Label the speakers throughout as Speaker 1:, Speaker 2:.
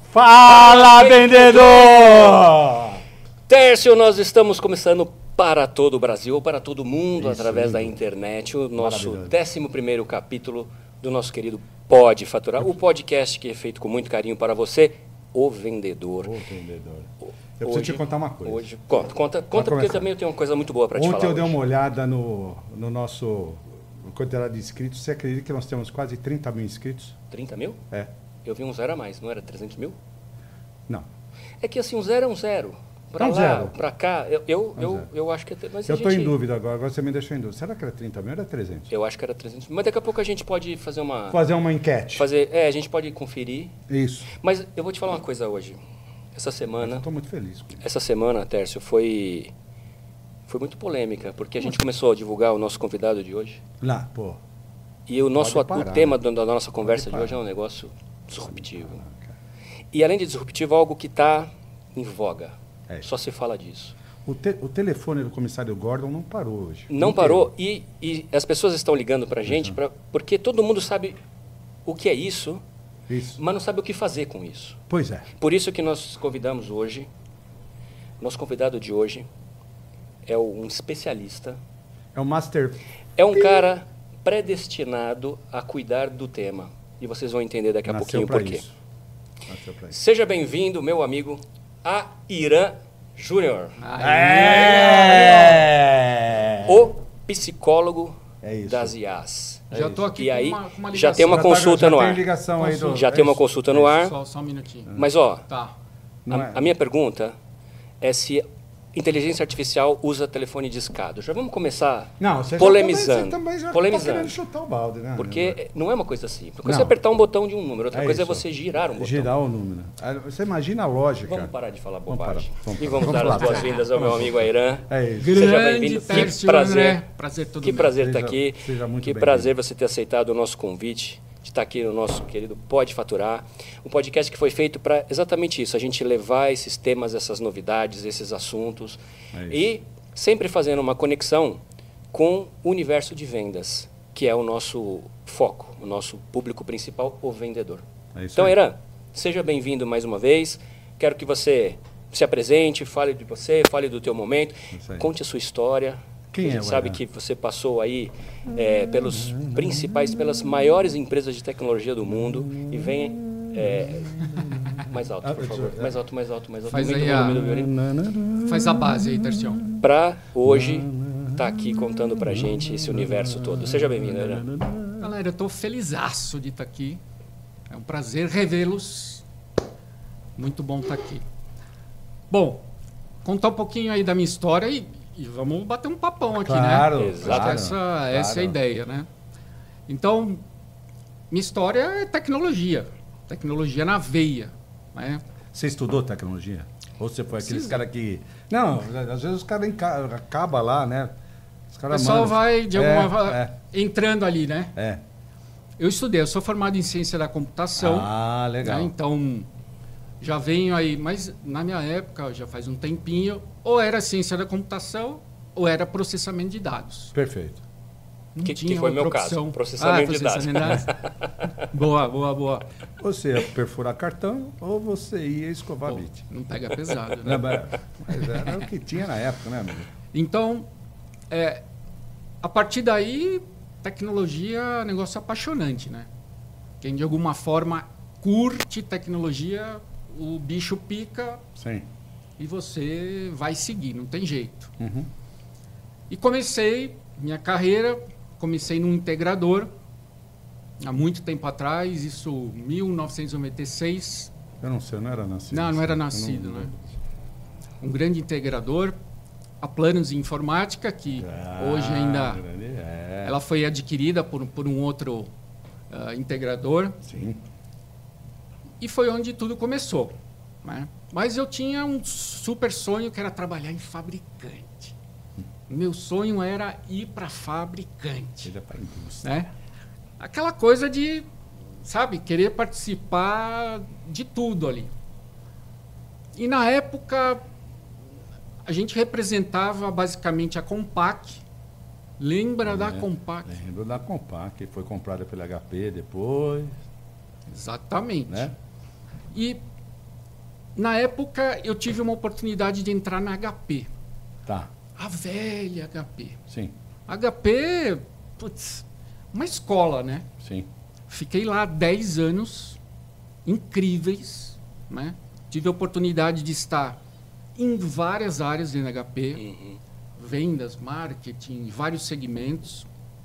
Speaker 1: Fala, vendedor!
Speaker 2: Tércio, nós estamos começando para todo o Brasil, para todo o mundo, através da internet, o nosso 11º capítulo do nosso querido Pode Faturar, o podcast que é feito com muito carinho para você, o vendedor.
Speaker 1: O vendedor. Eu preciso te contar uma coisa.
Speaker 2: Conta porque também eu tenho uma coisa muito boa para te falar.
Speaker 1: Ontem eu dei uma olhada no nosso quantidade de inscritos. Você acredita que nós temos quase 30 mil inscritos?
Speaker 2: 30 mil?
Speaker 1: É.
Speaker 2: Eu vi um zero a mais, não era 300 mil?
Speaker 1: Não.
Speaker 2: É que assim, um zero é um zero. Para lá,
Speaker 1: zero.
Speaker 2: Para cá, eu acho que... Mas
Speaker 1: eu estou em dúvida agora você me deixou em dúvida. Será que era 30 mil ou era 300?
Speaker 2: Eu acho que era 300 mil, mas daqui a pouco a gente pode fazer uma...
Speaker 1: Fazer uma enquete.
Speaker 2: A gente pode conferir.
Speaker 1: Isso.
Speaker 2: Mas eu vou te falar uma coisa hoje. Essa semana...
Speaker 1: Eu estou muito feliz.
Speaker 2: Essa semana, Tércio, foi muito polêmica, porque a gente começou a divulgar o nosso convidado de hoje.
Speaker 1: Lá, pô.
Speaker 2: E o tema da nossa conversa de hoje é um negócio disruptivo. E além de disruptivo, algo que está em voga. Só se fala disso.
Speaker 1: O telefone do comissário Gordon não parou hoje.
Speaker 2: Não parou. E as pessoas estão ligando para a gente porque todo mundo sabe o que é isso, mas não sabe o que fazer com isso.
Speaker 1: Pois é.
Speaker 2: Por isso que nós convidamos hoje, nosso convidado de hoje é um especialista.
Speaker 1: É um master.
Speaker 2: É um cara predestinado a cuidar do tema. E vocês vão entender daqui a pouquinho o porquê. Seja bem-vindo, meu amigo, a Irã Júnior. O psicólogo das IAs.
Speaker 3: Já estou aqui
Speaker 2: e aí,
Speaker 3: com uma ligação.
Speaker 2: já tem uma consulta no ar. Já tem uma consulta no ar.
Speaker 3: Só um minutinho.
Speaker 2: Mas, ó,
Speaker 3: Tá.
Speaker 2: a minha pergunta é se inteligência artificial usa telefone discado. Já vamos começar polemizando.
Speaker 1: Você também já
Speaker 2: polemizando.
Speaker 1: tá querendo chutar o balde, né?
Speaker 2: Porque não é uma coisa simples. Uma coisa é apertar um botão de um número, outra coisa é você girar um botão.
Speaker 1: Girar o número. Você imagina a lógica.
Speaker 2: Vamos parar de falar bobagem.
Speaker 1: Vamos
Speaker 2: e vamos dar as boas-vindas ao meu amigo Airan.
Speaker 1: É isso.
Speaker 2: Seja bem-vindo. Que prazer.
Speaker 3: Prazer
Speaker 2: Que prazer estar aqui.
Speaker 1: Seja muito
Speaker 2: que
Speaker 1: bem-vindo.
Speaker 2: prazer você ter aceitado o nosso convite de estar aqui no nosso querido Pode Faturar. Um podcast que foi feito para exatamente isso. A gente levar esses temas, essas novidades, esses assuntos. E sempre fazendo uma conexão com o universo de vendas, que é o nosso foco, o nosso público principal, o vendedor. Então, Airan, seja bem-vindo mais uma vez. Quero que você se apresente, fale de você, fale do teu momento, conte a sua história. A gente sabe que você passou aí pelas maiores empresas de tecnologia do mundo e vem... mais alto, por favor. Mais alto.
Speaker 3: Faz aí faz a base aí, Tércio.
Speaker 2: Para hoje estar aqui contando pra gente esse universo todo. Seja bem-vindo, Airan.
Speaker 3: Galera, eu estou felizaço de estar aqui. É um prazer revê-los. Muito bom estar aqui. Bom, contar um pouquinho aí da minha história e vamos bater um papão aqui, né?
Speaker 2: Exato.
Speaker 3: Essa é a ideia, né? Então, minha história é tecnologia. Tecnologia na veia, né?
Speaker 1: Você estudou tecnologia? Ou você foi aqueles caras que... Não, às vezes os caras acabam lá, né? Os
Speaker 3: o pessoal vai, de alguma entrando ali, né?
Speaker 1: É.
Speaker 3: Eu estudei, eu sou formado em ciência da computação.
Speaker 1: Ah, legal.
Speaker 3: Né? Então, já venho aí... Mas na minha época, já faz um tempinho, ou era ciência da computação, ou era processamento de dados.
Speaker 1: Perfeito.
Speaker 2: Que foi o meu caso, processamento de dados.
Speaker 3: Boa.
Speaker 1: Você ia perfurar cartão ou você ia escovar bit.
Speaker 3: Não pega pesado, né?
Speaker 1: Mas era o que tinha na época, né, amigo?
Speaker 3: Então, a partir daí, tecnologia é um negócio apaixonante, né? Quem de alguma forma curte tecnologia, o bicho pica.
Speaker 1: Sim.
Speaker 3: E você vai seguir, não tem jeito.
Speaker 1: Uhum.
Speaker 3: E comecei minha carreira... Comecei num integrador, há muito tempo atrás, isso 1996.
Speaker 1: Eu não sei, eu não era nascido.
Speaker 3: Não era nascido, né? Um grande integrador, a Planos Informática, que hoje ainda... Ela foi adquirida por um outro integrador.
Speaker 1: Sim.
Speaker 3: E foi onde tudo começou, né? Mas eu tinha um super sonho que era trabalhar em fabricante. Meu sonho era ir para fabricante, né? Aquela coisa de, sabe, querer participar de tudo ali. E na época a gente representava basicamente a Compaq. Lembra da Compaq?
Speaker 1: Lembro da Compaq, que foi comprada pela HP depois.
Speaker 3: Exatamente.
Speaker 1: Né?
Speaker 3: E Na época, eu tive uma oportunidade de entrar na HP.
Speaker 1: Tá.
Speaker 3: A velha HP.
Speaker 1: Sim.
Speaker 3: HP, putz, uma escola, né?
Speaker 1: Sim.
Speaker 3: Fiquei lá 10 anos, incríveis, né? Tive a oportunidade de estar em várias áreas dentro da HP, vendas, marketing, vários segmentos.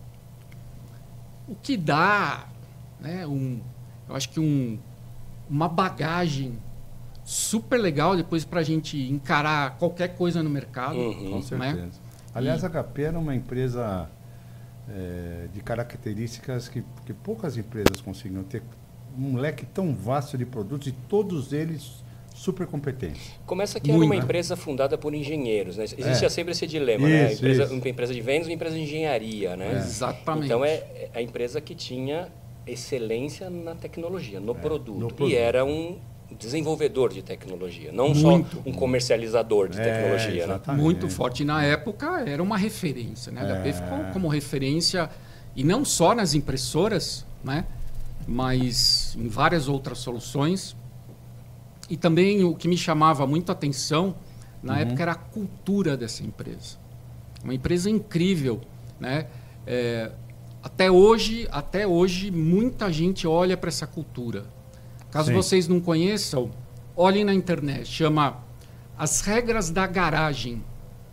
Speaker 3: O que dá, né, eu acho que uma bagagem super legal depois para a gente encarar qualquer coisa no mercado.
Speaker 1: Com certeza.
Speaker 3: Né?
Speaker 1: Aliás, a HP era uma empresa de características que poucas empresas conseguiam ter. Um leque tão vasto de produtos e todos eles super competentes.
Speaker 2: Começa que era uma empresa fundada por engenheiros, né? Existe sempre esse dilema,
Speaker 1: Isso,
Speaker 2: né? Uma empresa de vendas e uma empresa de engenharia, né?
Speaker 3: Exatamente.
Speaker 2: Então, é a empresa que tinha excelência na tecnologia, no produto. E
Speaker 1: produto.
Speaker 2: era um desenvolvedor de tecnologia, não
Speaker 3: Muito.
Speaker 2: só um comercializador de tecnologia, né?
Speaker 1: Exatamente.
Speaker 3: Muito forte. E na época era uma referência, né? A HP ficou como referência, e não só nas impressoras, né? Mas em várias outras soluções. E também o que me chamava muito a atenção na época era a cultura dessa empresa. Uma empresa incrível, né? Até hoje, muita gente olha para essa cultura. Caso
Speaker 1: Sim.
Speaker 3: vocês não conheçam, olhem na internet. Chama As Regras da Garagem.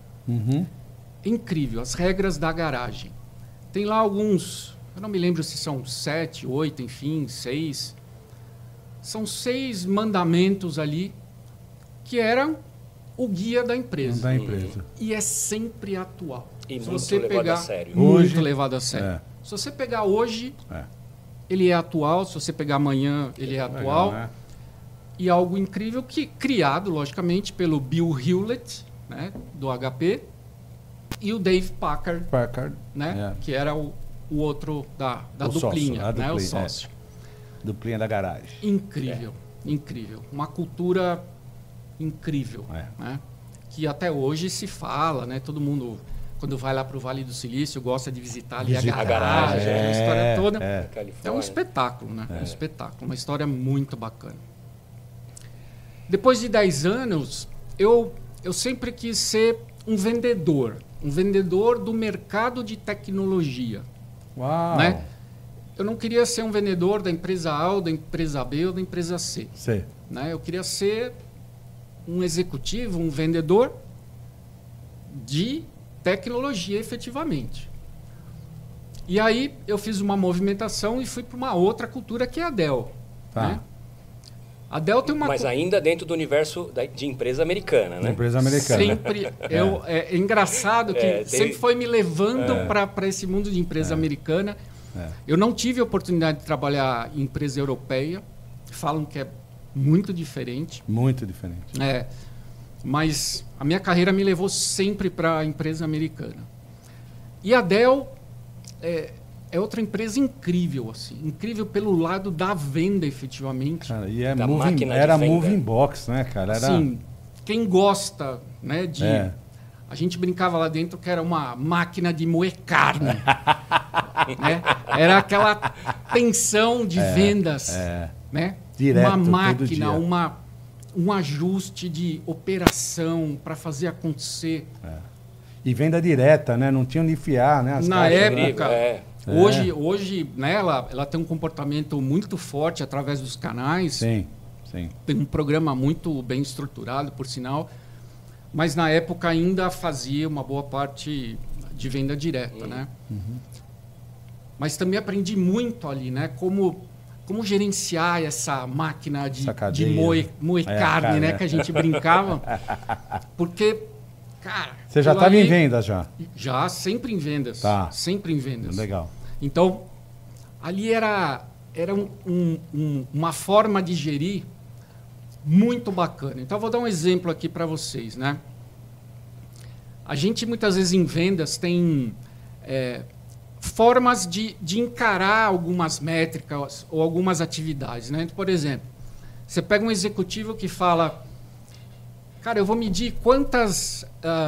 Speaker 3: Incrível, As Regras da Garagem. Tem lá alguns, eu não me lembro se são 7, 8, enfim, 6. São 6 mandamentos ali que eram o guia da empresa.
Speaker 1: Da empresa.
Speaker 3: E é sempre atual.
Speaker 2: E
Speaker 3: Se
Speaker 2: muito
Speaker 3: você
Speaker 2: levado
Speaker 3: pegar,
Speaker 2: a sério.
Speaker 1: Hoje-
Speaker 3: Muito levado a sério.
Speaker 1: É.
Speaker 3: Se você pegar hoje,
Speaker 1: É.
Speaker 3: ele é atual. Se você pegar amanhã, ele é atual.
Speaker 1: Legal, né?
Speaker 3: E algo incrível que criado, logicamente, pelo Bill Hewlett, né, do HP, e o Dave Packard,
Speaker 1: Packard,
Speaker 3: né, que era o outro da
Speaker 1: O sócio,
Speaker 3: duplinha,
Speaker 1: a
Speaker 3: né, o
Speaker 1: duplinha,
Speaker 3: sócio.
Speaker 1: duplinha da garagem.
Speaker 3: Incrível, incrível. Uma cultura incrível, né? Que até hoje se fala, né? Todo mundo, quando vai lá para o Vale do Silício, gosta de visitar ali a garagem, a história toda. É um espetáculo, né? Um espetáculo, uma história muito bacana. Depois de 10 anos, eu sempre quis ser um vendedor do mercado de tecnologia.
Speaker 1: Uau!
Speaker 3: Né? Eu não queria ser um vendedor da empresa A, ou da empresa B ou da empresa C.
Speaker 1: Sei.
Speaker 3: Né? Eu queria ser um executivo, um vendedor de tecnologia efetivamente. E aí eu fiz uma movimentação e fui para uma outra cultura que é a Dell.
Speaker 1: Tá.
Speaker 3: Né? A Dell tem uma...
Speaker 2: Mas ainda dentro do universo de empresa americana, né?
Speaker 1: Empresa americana.
Speaker 3: Sempre. É engraçado que sempre foi me levando para esse mundo de empresa americana. Eu não tive a oportunidade de trabalhar em empresa europeia. Falam que é muito diferente.
Speaker 1: Muito diferente.
Speaker 3: Mas a minha carreira me levou sempre para a empresa americana. E a Dell é outra empresa incrível, assim. Incrível pelo lado da venda, efetivamente.
Speaker 1: Cara, e
Speaker 2: Da máquina de
Speaker 1: era
Speaker 2: venda.
Speaker 1: moving box, né, cara? Era...
Speaker 3: Sim, quem gosta, né, de... A gente brincava lá dentro que era uma máquina de moer carne. Né? Era aquela tensão de vendas. Né?
Speaker 1: Direto,
Speaker 3: uma
Speaker 1: todo
Speaker 3: máquina,
Speaker 1: dia.
Speaker 3: um ajuste de operação para fazer acontecer.
Speaker 1: E venda direta, né? Não tinha onde enfiar, né? As
Speaker 3: Na
Speaker 1: caixas, né?
Speaker 3: época, hoje né, ela tem um comportamento muito forte através dos canais.
Speaker 1: Sim, sim.
Speaker 3: Tem um programa muito bem estruturado, por sinal. Mas na época ainda fazia uma boa parte de venda direta, né? Mas também aprendi muito ali, né? Como gerenciar essa máquina de moer carne, né? Que a gente brincava. Porque, cara...
Speaker 1: Você já estava em vendas já?
Speaker 3: Já, sempre em vendas.
Speaker 1: Tá.
Speaker 3: Sempre em vendas.
Speaker 1: Legal.
Speaker 3: Então, ali era uma forma de gerir muito bacana. Então, eu vou dar um exemplo aqui para vocês, né? A gente, muitas vezes, em vendas, tem formas de encarar algumas métricas ou algumas atividades, né? Por exemplo, você pega um executivo que fala, cara, eu vou medir quantas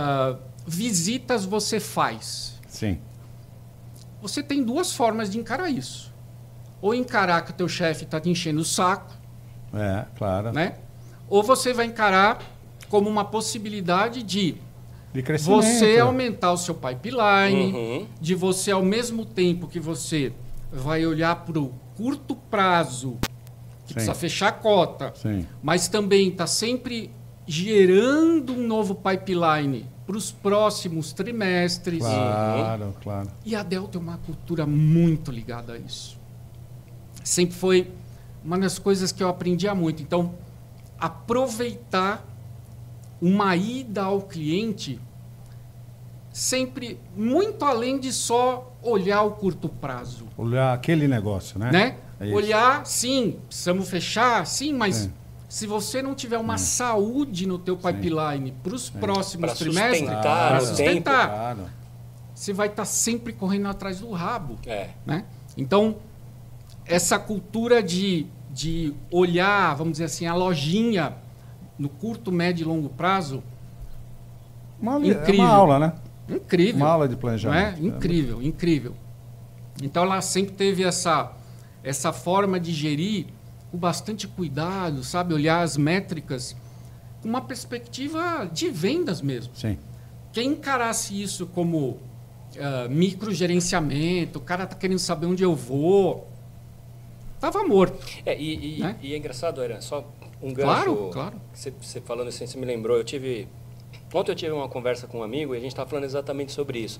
Speaker 3: visitas você faz.
Speaker 1: Sim.
Speaker 3: Você tem 2 formas de encarar isso. Ou encarar que o teu chefe está te enchendo o saco,
Speaker 1: Claro.
Speaker 3: né? ou você vai encarar como uma possibilidade de
Speaker 1: crescimento.
Speaker 3: você aumentar o seu pipeline, de você, ao mesmo tempo que você vai olhar para o curto prazo, que precisa fechar a cota, mas também está sempre gerando um novo pipeline para os próximos trimestres.
Speaker 1: Claro, claro.
Speaker 3: E a Dell tem uma cultura muito ligada a isso. Sempre foi uma das coisas que eu aprendia muito. Então, aproveitar uma ida ao cliente sempre muito além de só olhar o curto prazo.
Speaker 1: Olhar aquele negócio, né?
Speaker 3: Olhar, sim, precisamos fechar, sim, mas se você não tiver uma saúde no teu pipeline para os próximos trimestres, para sustentar, você vai estar sempre correndo atrás do rabo. Né? Então, essa cultura de olhar, vamos dizer assim, a lojinha no curto, médio e longo prazo,
Speaker 1: incrível. É uma aula, né?
Speaker 3: Incrível.
Speaker 1: Uma aula de planejamento.
Speaker 3: Incrível, incrível. Então, ela sempre teve essa forma de gerir com bastante cuidado, sabe? Olhar as métricas com uma perspectiva de vendas mesmo.
Speaker 1: Sim.
Speaker 3: Quem encarasse isso como microgerenciamento, o cara está querendo saber onde eu vou, estava morto.
Speaker 2: E é engraçado, era só um gancho.
Speaker 3: Claro.
Speaker 2: Você falando assim, você me lembrou. Ontem eu tive uma conversa com um amigo e a gente estava falando exatamente sobre isso.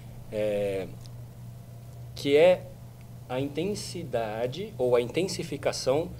Speaker 2: Que é a intensidade ou a intensificação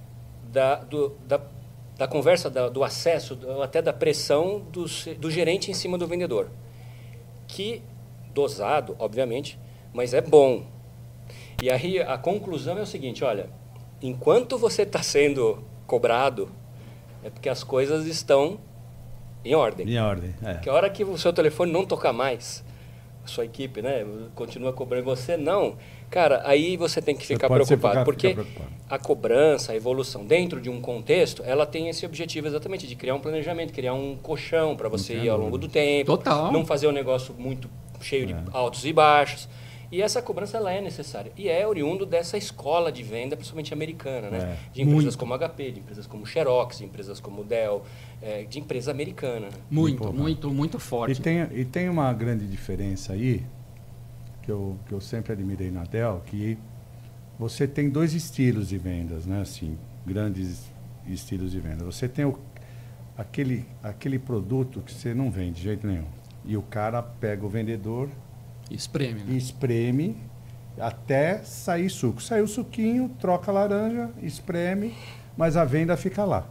Speaker 2: da conversa, do acesso, até da pressão do gerente em cima do vendedor. Que, dosado, obviamente, mas é bom. E aí a conclusão é o seguinte, olha, enquanto você está sendo cobrado, é porque as coisas estão em ordem.
Speaker 1: Em ordem,
Speaker 2: Porque a hora que o seu telefone não tocar mais, a sua equipe, né, continua cobrando você, não. Cara, aí você tem que ficar preocupado, porque a cobrança, a evolução dentro de um contexto, ela tem esse objetivo exatamente de criar um planejamento, criar um colchão para você ir ao longo do tempo.
Speaker 3: Total.
Speaker 2: Não fazer um negócio muito cheio de altos e baixos. E essa cobrança ela é necessária. E é oriundo dessa escola de venda, principalmente americana, né? De empresas como HP, de empresas como Xerox, de empresas como Dell, de empresa americana.
Speaker 3: Muito forte.
Speaker 1: E tem uma grande diferença aí, que eu sempre admirei na Dell, que você tem dois estilos de vendas, né? Assim, grandes estilos de venda. Você tem aquele produto que você não vende de jeito nenhum. E o cara pega o vendedor...
Speaker 3: Espreme, né?
Speaker 1: Espreme até sair suco. Saiu o suquinho, troca a laranja, espreme, mas a venda fica lá.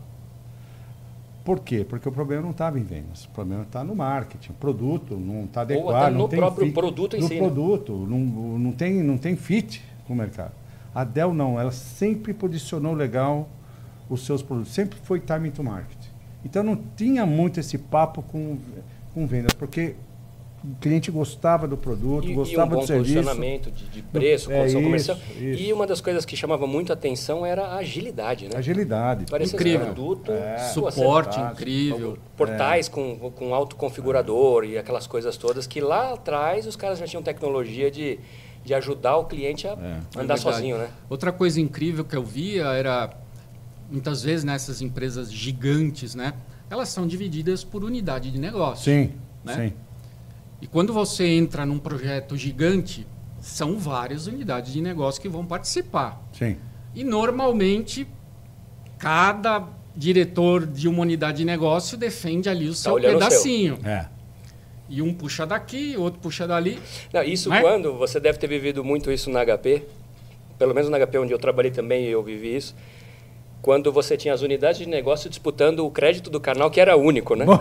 Speaker 1: Por quê? Porque o problema não estava em vendas. O problema está no marketing. O produto não está adequado.
Speaker 2: Ou até no próprio produto em si.
Speaker 1: No produto. Não tem fit com o mercado. A Dell não. Ela sempre posicionou legal os seus produtos. Sempre foi time to market. Então não tinha muito esse papo com vendas. Porque... o cliente gostava do produto, gostava do serviço.
Speaker 2: Um bom posicionamento de preço, condição comercial. Isso. E uma das coisas que chamava muito a atenção era a agilidade, né?
Speaker 1: Agilidade.
Speaker 2: Parecia
Speaker 3: incrível.
Speaker 2: Produto,
Speaker 3: suporte incrível.
Speaker 2: Portais com autoconfigurador e aquelas coisas todas que lá atrás os caras já tinham tecnologia de ajudar o cliente a andar sozinho, né?
Speaker 3: Outra coisa incrível que eu via era, muitas vezes nessas empresas gigantes, né? Elas são divididas por unidade de negócio.
Speaker 1: Sim,
Speaker 3: né?
Speaker 1: sim.
Speaker 3: E quando você entra num projeto gigante, são várias unidades de negócio que vão participar.
Speaker 1: Sim.
Speaker 3: E normalmente, cada diretor de uma unidade de negócio defende ali o seu pedacinho. E um puxa daqui, outro puxa dali.
Speaker 2: Não, isso quando você deve ter vivido muito isso na HP, pelo menos na HP onde eu trabalhei também eu vivi isso. Quando você tinha as unidades de negócio disputando o crédito do canal, que era único, né?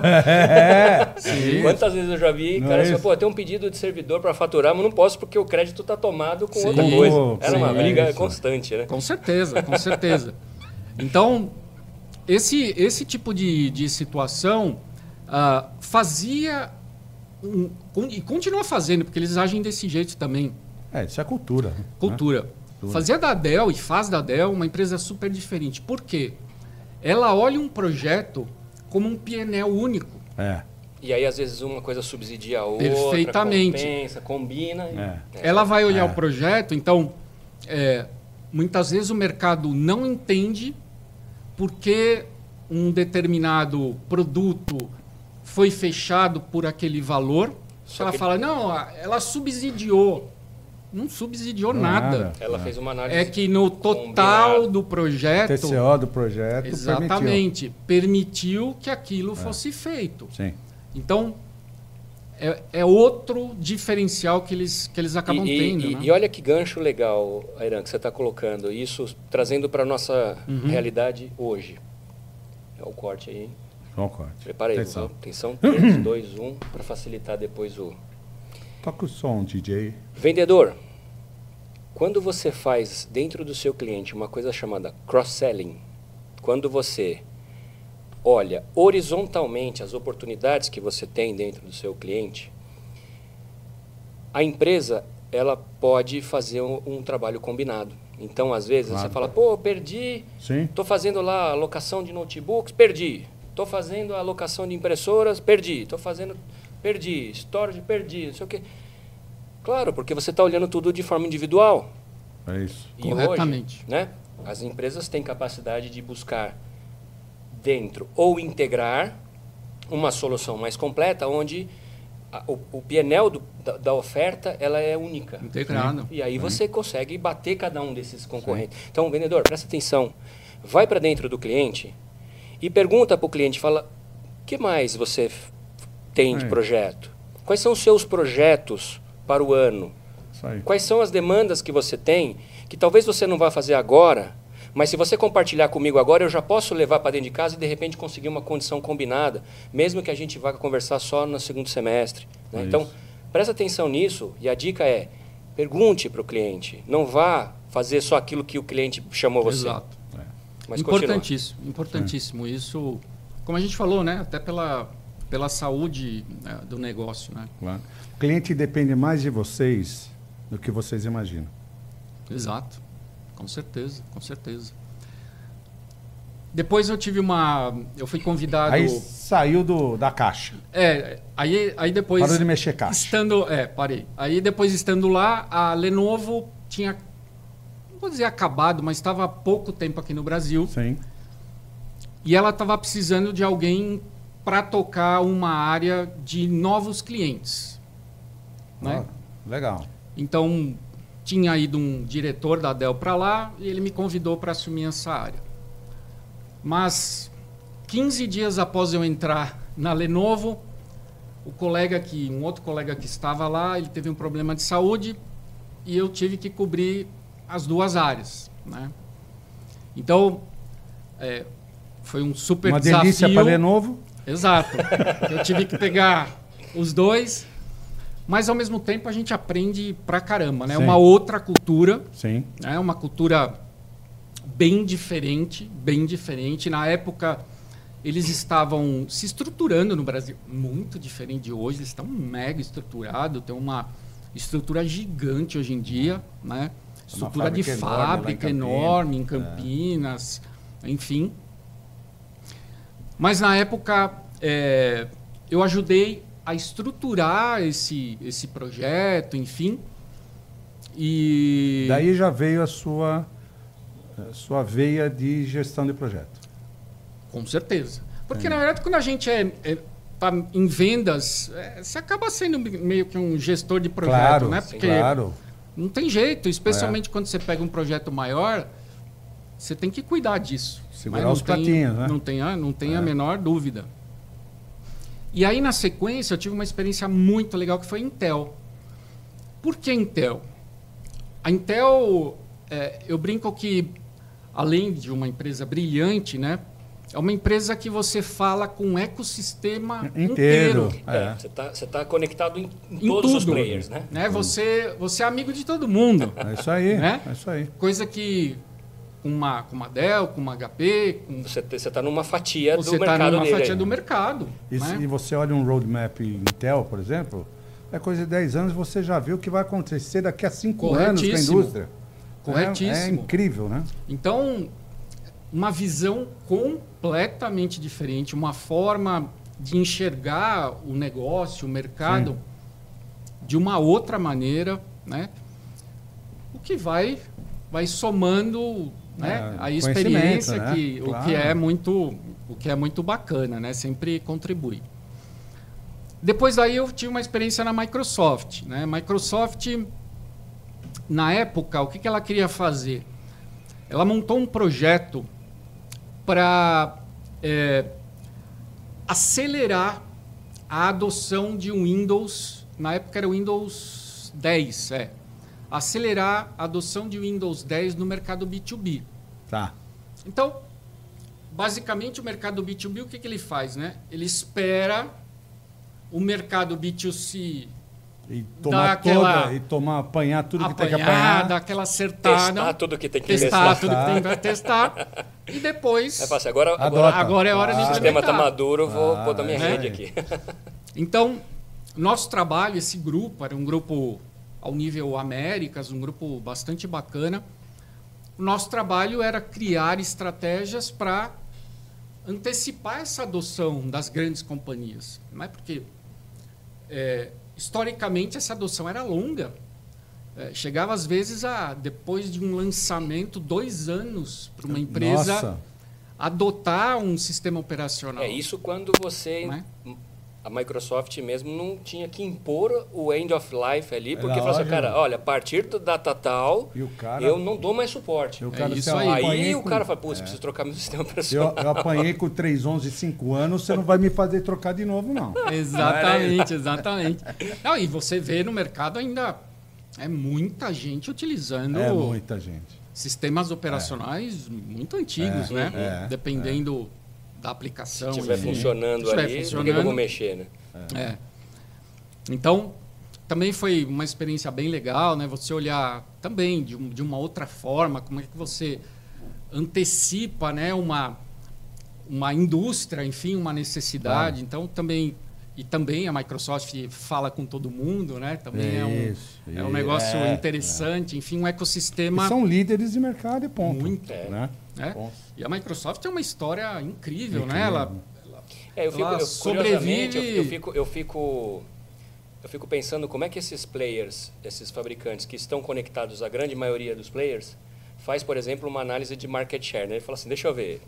Speaker 3: Sim.
Speaker 2: Quantas vezes eu já vi, cara, assim, pô, tem um pedido de servidor para faturar, mas não posso porque o crédito está tomado com outra coisa. Era uma briga constante, né?
Speaker 3: Com certeza, com certeza. Então, esse tipo de situação fazia, e continua fazendo, porque eles agem desse jeito também.
Speaker 1: Isso é cultura.
Speaker 3: Cultura. Né? Fazia da Dell e faz da Dell uma empresa super diferente. Por quê? Ela olha um projeto como um PNL único.
Speaker 2: E aí, às vezes, uma coisa subsidia a outra,
Speaker 3: perfeitamente.
Speaker 2: Compensa, combina.
Speaker 3: Ela vai olhar o projeto, então, muitas vezes o mercado não entende porque um determinado produto foi fechado por aquele valor.
Speaker 2: Só
Speaker 3: ela
Speaker 2: que-
Speaker 3: fala, não, ela subsidiou. Não subsidiou nada.
Speaker 2: Ela fez uma análise.
Speaker 3: É que no total
Speaker 2: combinada.
Speaker 3: do projeto...
Speaker 1: TCO do projeto
Speaker 3: Exatamente. Permitiu que aquilo fosse feito.
Speaker 1: Sim.
Speaker 3: Então, é outro diferencial que eles acabam tendo. Né?
Speaker 2: E olha que gancho legal, Ayran, que você está colocando. Isso trazendo para a nossa realidade hoje. É o corte aí.
Speaker 1: Concordo.
Speaker 2: Prepara aí.
Speaker 1: Atenção.
Speaker 2: Atenção. 3, 2, 1. Para facilitar depois o...
Speaker 1: Toca o som, DJ.
Speaker 2: Vendedor, quando você faz dentro do seu cliente uma coisa chamada cross-selling, quando você olha horizontalmente as oportunidades que você tem dentro do seu cliente, a empresa ela pode fazer um trabalho combinado. Então, às vezes,
Speaker 1: Claro.
Speaker 2: você fala, pô, perdi,
Speaker 1: Sim.
Speaker 2: estou fazendo lá a alocação de notebooks, perdi. Estou fazendo a alocação de impressoras, perdi. Estou fazendo, perdi. Storage, perdi. Não sei o quê. Claro, porque você está olhando tudo de forma individual.
Speaker 1: É isso.
Speaker 2: E
Speaker 3: Corretamente.
Speaker 2: hoje, né, as empresas têm capacidade de buscar dentro ou integrar uma solução mais completa, onde o PNL da oferta ela é única.
Speaker 3: Integrado.
Speaker 2: E aí você consegue bater cada um desses concorrentes. Então, vendedor, presta atenção. Vai para dentro do cliente e pergunta para o cliente, fala, o que mais você tem de projeto? Quais são os seus projetos para o ano?
Speaker 1: Isso aí.
Speaker 2: Quais são as demandas que você tem, que talvez você não vá fazer agora, mas se você compartilhar comigo agora, eu já posso levar para dentro de casa e de repente conseguir uma condição combinada, mesmo que a gente vá conversar só no segundo semestre. Né?
Speaker 1: É
Speaker 2: Então,
Speaker 1: isso.
Speaker 2: presta atenção nisso e a dica é, pergunte para o cliente, não vá fazer só aquilo que o cliente chamou você.
Speaker 3: Exato.
Speaker 2: Mas continua.
Speaker 3: Importantíssimo, importantíssimo. Isso, como a gente falou, né? Até pela saúde, né, do negócio, né?
Speaker 1: Claro. O cliente depende mais de vocês do que vocês imaginam.
Speaker 3: Exato. Com certeza, com certeza. Depois eu fui convidado...
Speaker 1: Aí saiu da caixa.
Speaker 3: Aí depois...
Speaker 1: Parou de mexer caixa.
Speaker 3: Parei. Aí depois estando lá, a Lenovo tinha, não vou dizer acabado, mas estava há pouco tempo aqui no Brasil.
Speaker 1: Sim.
Speaker 3: E ela estava precisando de alguém para tocar uma área de novos clientes. Né?
Speaker 1: Legal.
Speaker 3: Então, tinha ido um diretor da Dell para lá e ele me convidou para assumir essa área. Mas, 15 dias após eu entrar na Lenovo, um outro colega que estava lá, ele teve um problema de saúde e eu tive que cobrir as duas áreas. Né? Então, foi um super
Speaker 1: Uma
Speaker 3: desafio.
Speaker 1: delícia para Lenovo.
Speaker 3: Exato. Eu tive que pegar os dois, mas ao mesmo tempo a gente aprende pra caramba, né?
Speaker 1: Sim.
Speaker 3: Uma outra cultura,
Speaker 1: Sim.
Speaker 3: né? Uma cultura bem diferente, bem diferente. Na época eles estavam se estruturando no Brasil, muito diferente de hoje. Eles estão mega estruturados, tem uma estrutura gigante hoje em dia, né? Estrutura de fábrica enorme em Campinas, enfim. Mas na época eu ajudei a estruturar esse projeto, enfim. E
Speaker 1: Daí já veio a sua veia de gestão de projeto.
Speaker 3: com certeza. Porque na verdade quando a gente tá em vendas, você acaba sendo meio que um gestor de projeto,
Speaker 1: Claro,
Speaker 3: né? Porque
Speaker 1: claro.
Speaker 3: não tem jeito, especialmente quando você pega um projeto maior, você tem que cuidar disso.
Speaker 1: Segurar
Speaker 3: Mas não
Speaker 1: os pratinhos, né?
Speaker 3: Não tem a menor dúvida. E aí, na sequência, eu tive uma experiência muito legal que foi a Intel. Por que Intel? A Intel, eu brinco que, além de uma empresa brilhante, né, é uma empresa que você fala com um ecossistema inteiro.
Speaker 2: Você tá conectado em todos os players, né?
Speaker 3: Você é amigo de todo mundo.
Speaker 1: É isso aí.
Speaker 3: Né?
Speaker 1: É isso aí.
Speaker 3: Coisa que com uma Dell, com uma HP...
Speaker 2: Você está numa fatia do
Speaker 3: você
Speaker 2: mercado
Speaker 3: está numa
Speaker 2: dele.
Speaker 3: fatia do mercado. Né?
Speaker 1: E você olha um roadmap Intel, por exemplo, é coisa de 10 anos, você já viu o que vai acontecer daqui a 5 anos com a indústria.
Speaker 3: Corretíssimo.
Speaker 1: É incrível, né?
Speaker 3: Então, uma visão completamente diferente, uma forma de enxergar o negócio, o mercado, de uma outra maneira, né? O que vai
Speaker 1: É,
Speaker 3: somando, né, a experiência,
Speaker 1: né?
Speaker 3: o que é muito o que é muito bacana, né? Sempre contribui. Depois daí eu tive uma experiência na Microsoft, né? Microsoft, na época, o que ela queria fazer? Ela montou um projeto para acelerar a adoção de um Windows, na época era o Windows 10, acelerar a adoção de Windows 10 no mercado B2B.
Speaker 1: Tá.
Speaker 3: Então, basicamente, o mercado B2B, o que ele faz, né? Ele espera o mercado B2C
Speaker 1: e tomar apanhar tudo que tem que apanhar.
Speaker 3: Dar aquela acertada.
Speaker 2: Testar tudo que tem que
Speaker 3: testar. Tudo que tem que testar. E depois...
Speaker 2: agora
Speaker 3: é hora de implementar.
Speaker 2: O sistema está maduro, vou botar minha rede aqui.
Speaker 3: Então, nosso trabalho, esse grupo, era um grupo ao nível Américas, um grupo bastante bacana. O nosso trabalho era criar estratégias para antecipar essa adoção das grandes companhias. Não é porque, historicamente, essa adoção era longa. Chegava, às vezes, depois de um lançamento, 2 anos para uma empresa adotar um sistema operacional.
Speaker 2: Isso quando você... A Microsoft mesmo não tinha que impor o end of life ali, porque falou assim, cara, olha, a partir da data tal, eu não dou mais suporte.
Speaker 1: Isso
Speaker 2: aí o cara fala, putz, preciso trocar meu sistema operacional.
Speaker 1: Eu apanhei com 3.11 e 5 anos, você não vai me fazer trocar de novo, não.
Speaker 3: Exatamente. Não, e você vê no mercado ainda muita gente utilizando
Speaker 1: muita gente.
Speaker 3: Sistemas operacionais muito antigos, né? Dependendo da aplicação.
Speaker 2: Se estiver funcionando ali, por que eu vou mexer, né?
Speaker 3: Então, também foi uma experiência bem legal, né? Você olhar também de uma outra forma, como é que você antecipa, né? uma indústria, enfim, uma necessidade. Então, também a Microsoft fala com todo mundo, né? Também é um negócio interessante, enfim, um ecossistema...
Speaker 1: E são líderes de mercado e ponto.
Speaker 3: Muito,
Speaker 1: né?
Speaker 3: E a Microsoft é uma história incrível, né? Ela
Speaker 2: sobrevive... Eu fico pensando como é que esses players, esses fabricantes que estão conectados à grande maioria dos players, faz, por exemplo, uma análise de market share. Né? Ele fala assim, deixa eu ver.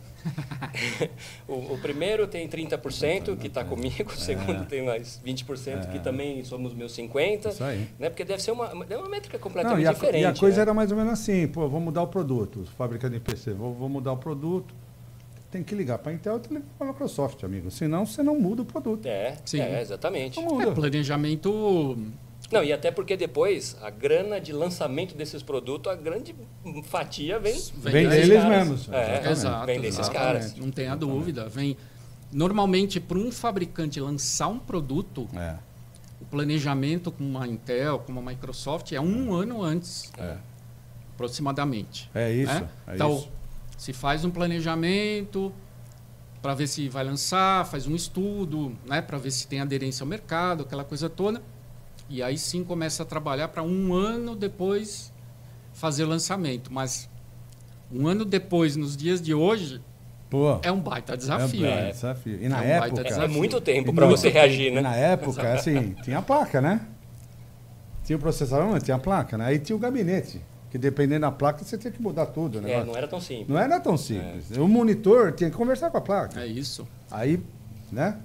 Speaker 2: o primeiro tem 30% que está comigo, o segundo tem mais 20% que também somos meus 50%. Isso aí. Né? Porque deve ser uma métrica completamente diferente.
Speaker 1: E a coisa era mais ou menos assim, vou mudar o produto, fabricante de PC, vou mudar o produto. Tem que ligar para a Intel e tem que ligar para a Microsoft, amigo. Senão você não muda o produto.
Speaker 2: Exatamente.
Speaker 1: Não muda.
Speaker 3: Planejamento...
Speaker 2: Não, e até porque depois a grana de lançamento desses produtos, a grande fatia vem
Speaker 1: deles mesmos.
Speaker 3: Exato.
Speaker 2: Vem desses caras.
Speaker 3: Não tenha dúvida. Normalmente, para um fabricante lançar um produto, o planejamento com uma Intel, com uma Microsoft, é 1 ano antes, aproximadamente. Então, se faz um planejamento para ver se vai lançar, faz um estudo, né, para ver se tem aderência ao mercado, aquela coisa toda. E aí sim começa a trabalhar para 1 ano depois fazer o lançamento. Mas 1 ano depois, nos dias de hoje, é um baita desafio.
Speaker 1: É um desafio. E na época...
Speaker 2: É muito tempo para você reagir, né?
Speaker 1: E na época, assim, tinha a placa, né? Tinha o processador, mas tinha a placa, né? Aí tinha o gabinete, que dependendo da placa, você tinha que mudar tudo, né?
Speaker 2: Não era tão simples.
Speaker 1: Não era tão simples. O monitor tinha que conversar com a placa.
Speaker 3: É isso.
Speaker 1: Aí, né?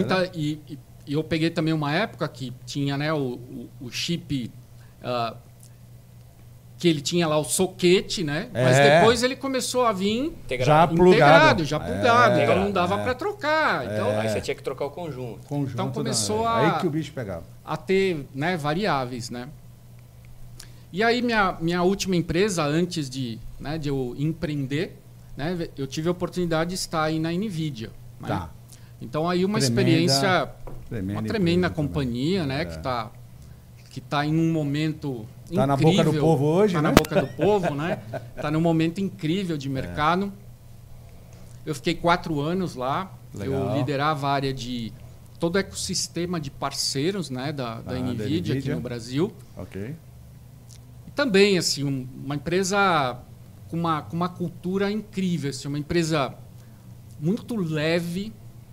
Speaker 3: E eu peguei também uma época que tinha, né, o chip, que ele tinha lá o soquete, né? Mas depois ele começou a vir
Speaker 1: já plugado.
Speaker 3: Então não dava para trocar. Então,
Speaker 2: aí você tinha que trocar o conjunto.
Speaker 3: Então começou
Speaker 1: aí que o bicho pegava.
Speaker 3: A ter, né, variáveis, né? E aí minha última empresa, antes de eu empreender, né, eu tive a oportunidade de estar aí na NVIDIA. Né?
Speaker 1: Tá.
Speaker 3: Então aí uma experiência, uma tremenda companhia, também, né, que tá em um momento incrível.
Speaker 1: Tá na boca do povo hoje,
Speaker 3: né?
Speaker 1: Tá
Speaker 3: na boca do povo, né? Tá num momento incrível de mercado. Eu fiquei 4 anos lá. Legal. Eu liderava a área de todo o ecossistema de parceiros, né, da NVIDIA aqui no Brasil.
Speaker 1: Ok.
Speaker 3: E também assim uma empresa com uma cultura incrível, assim, uma empresa muito leve,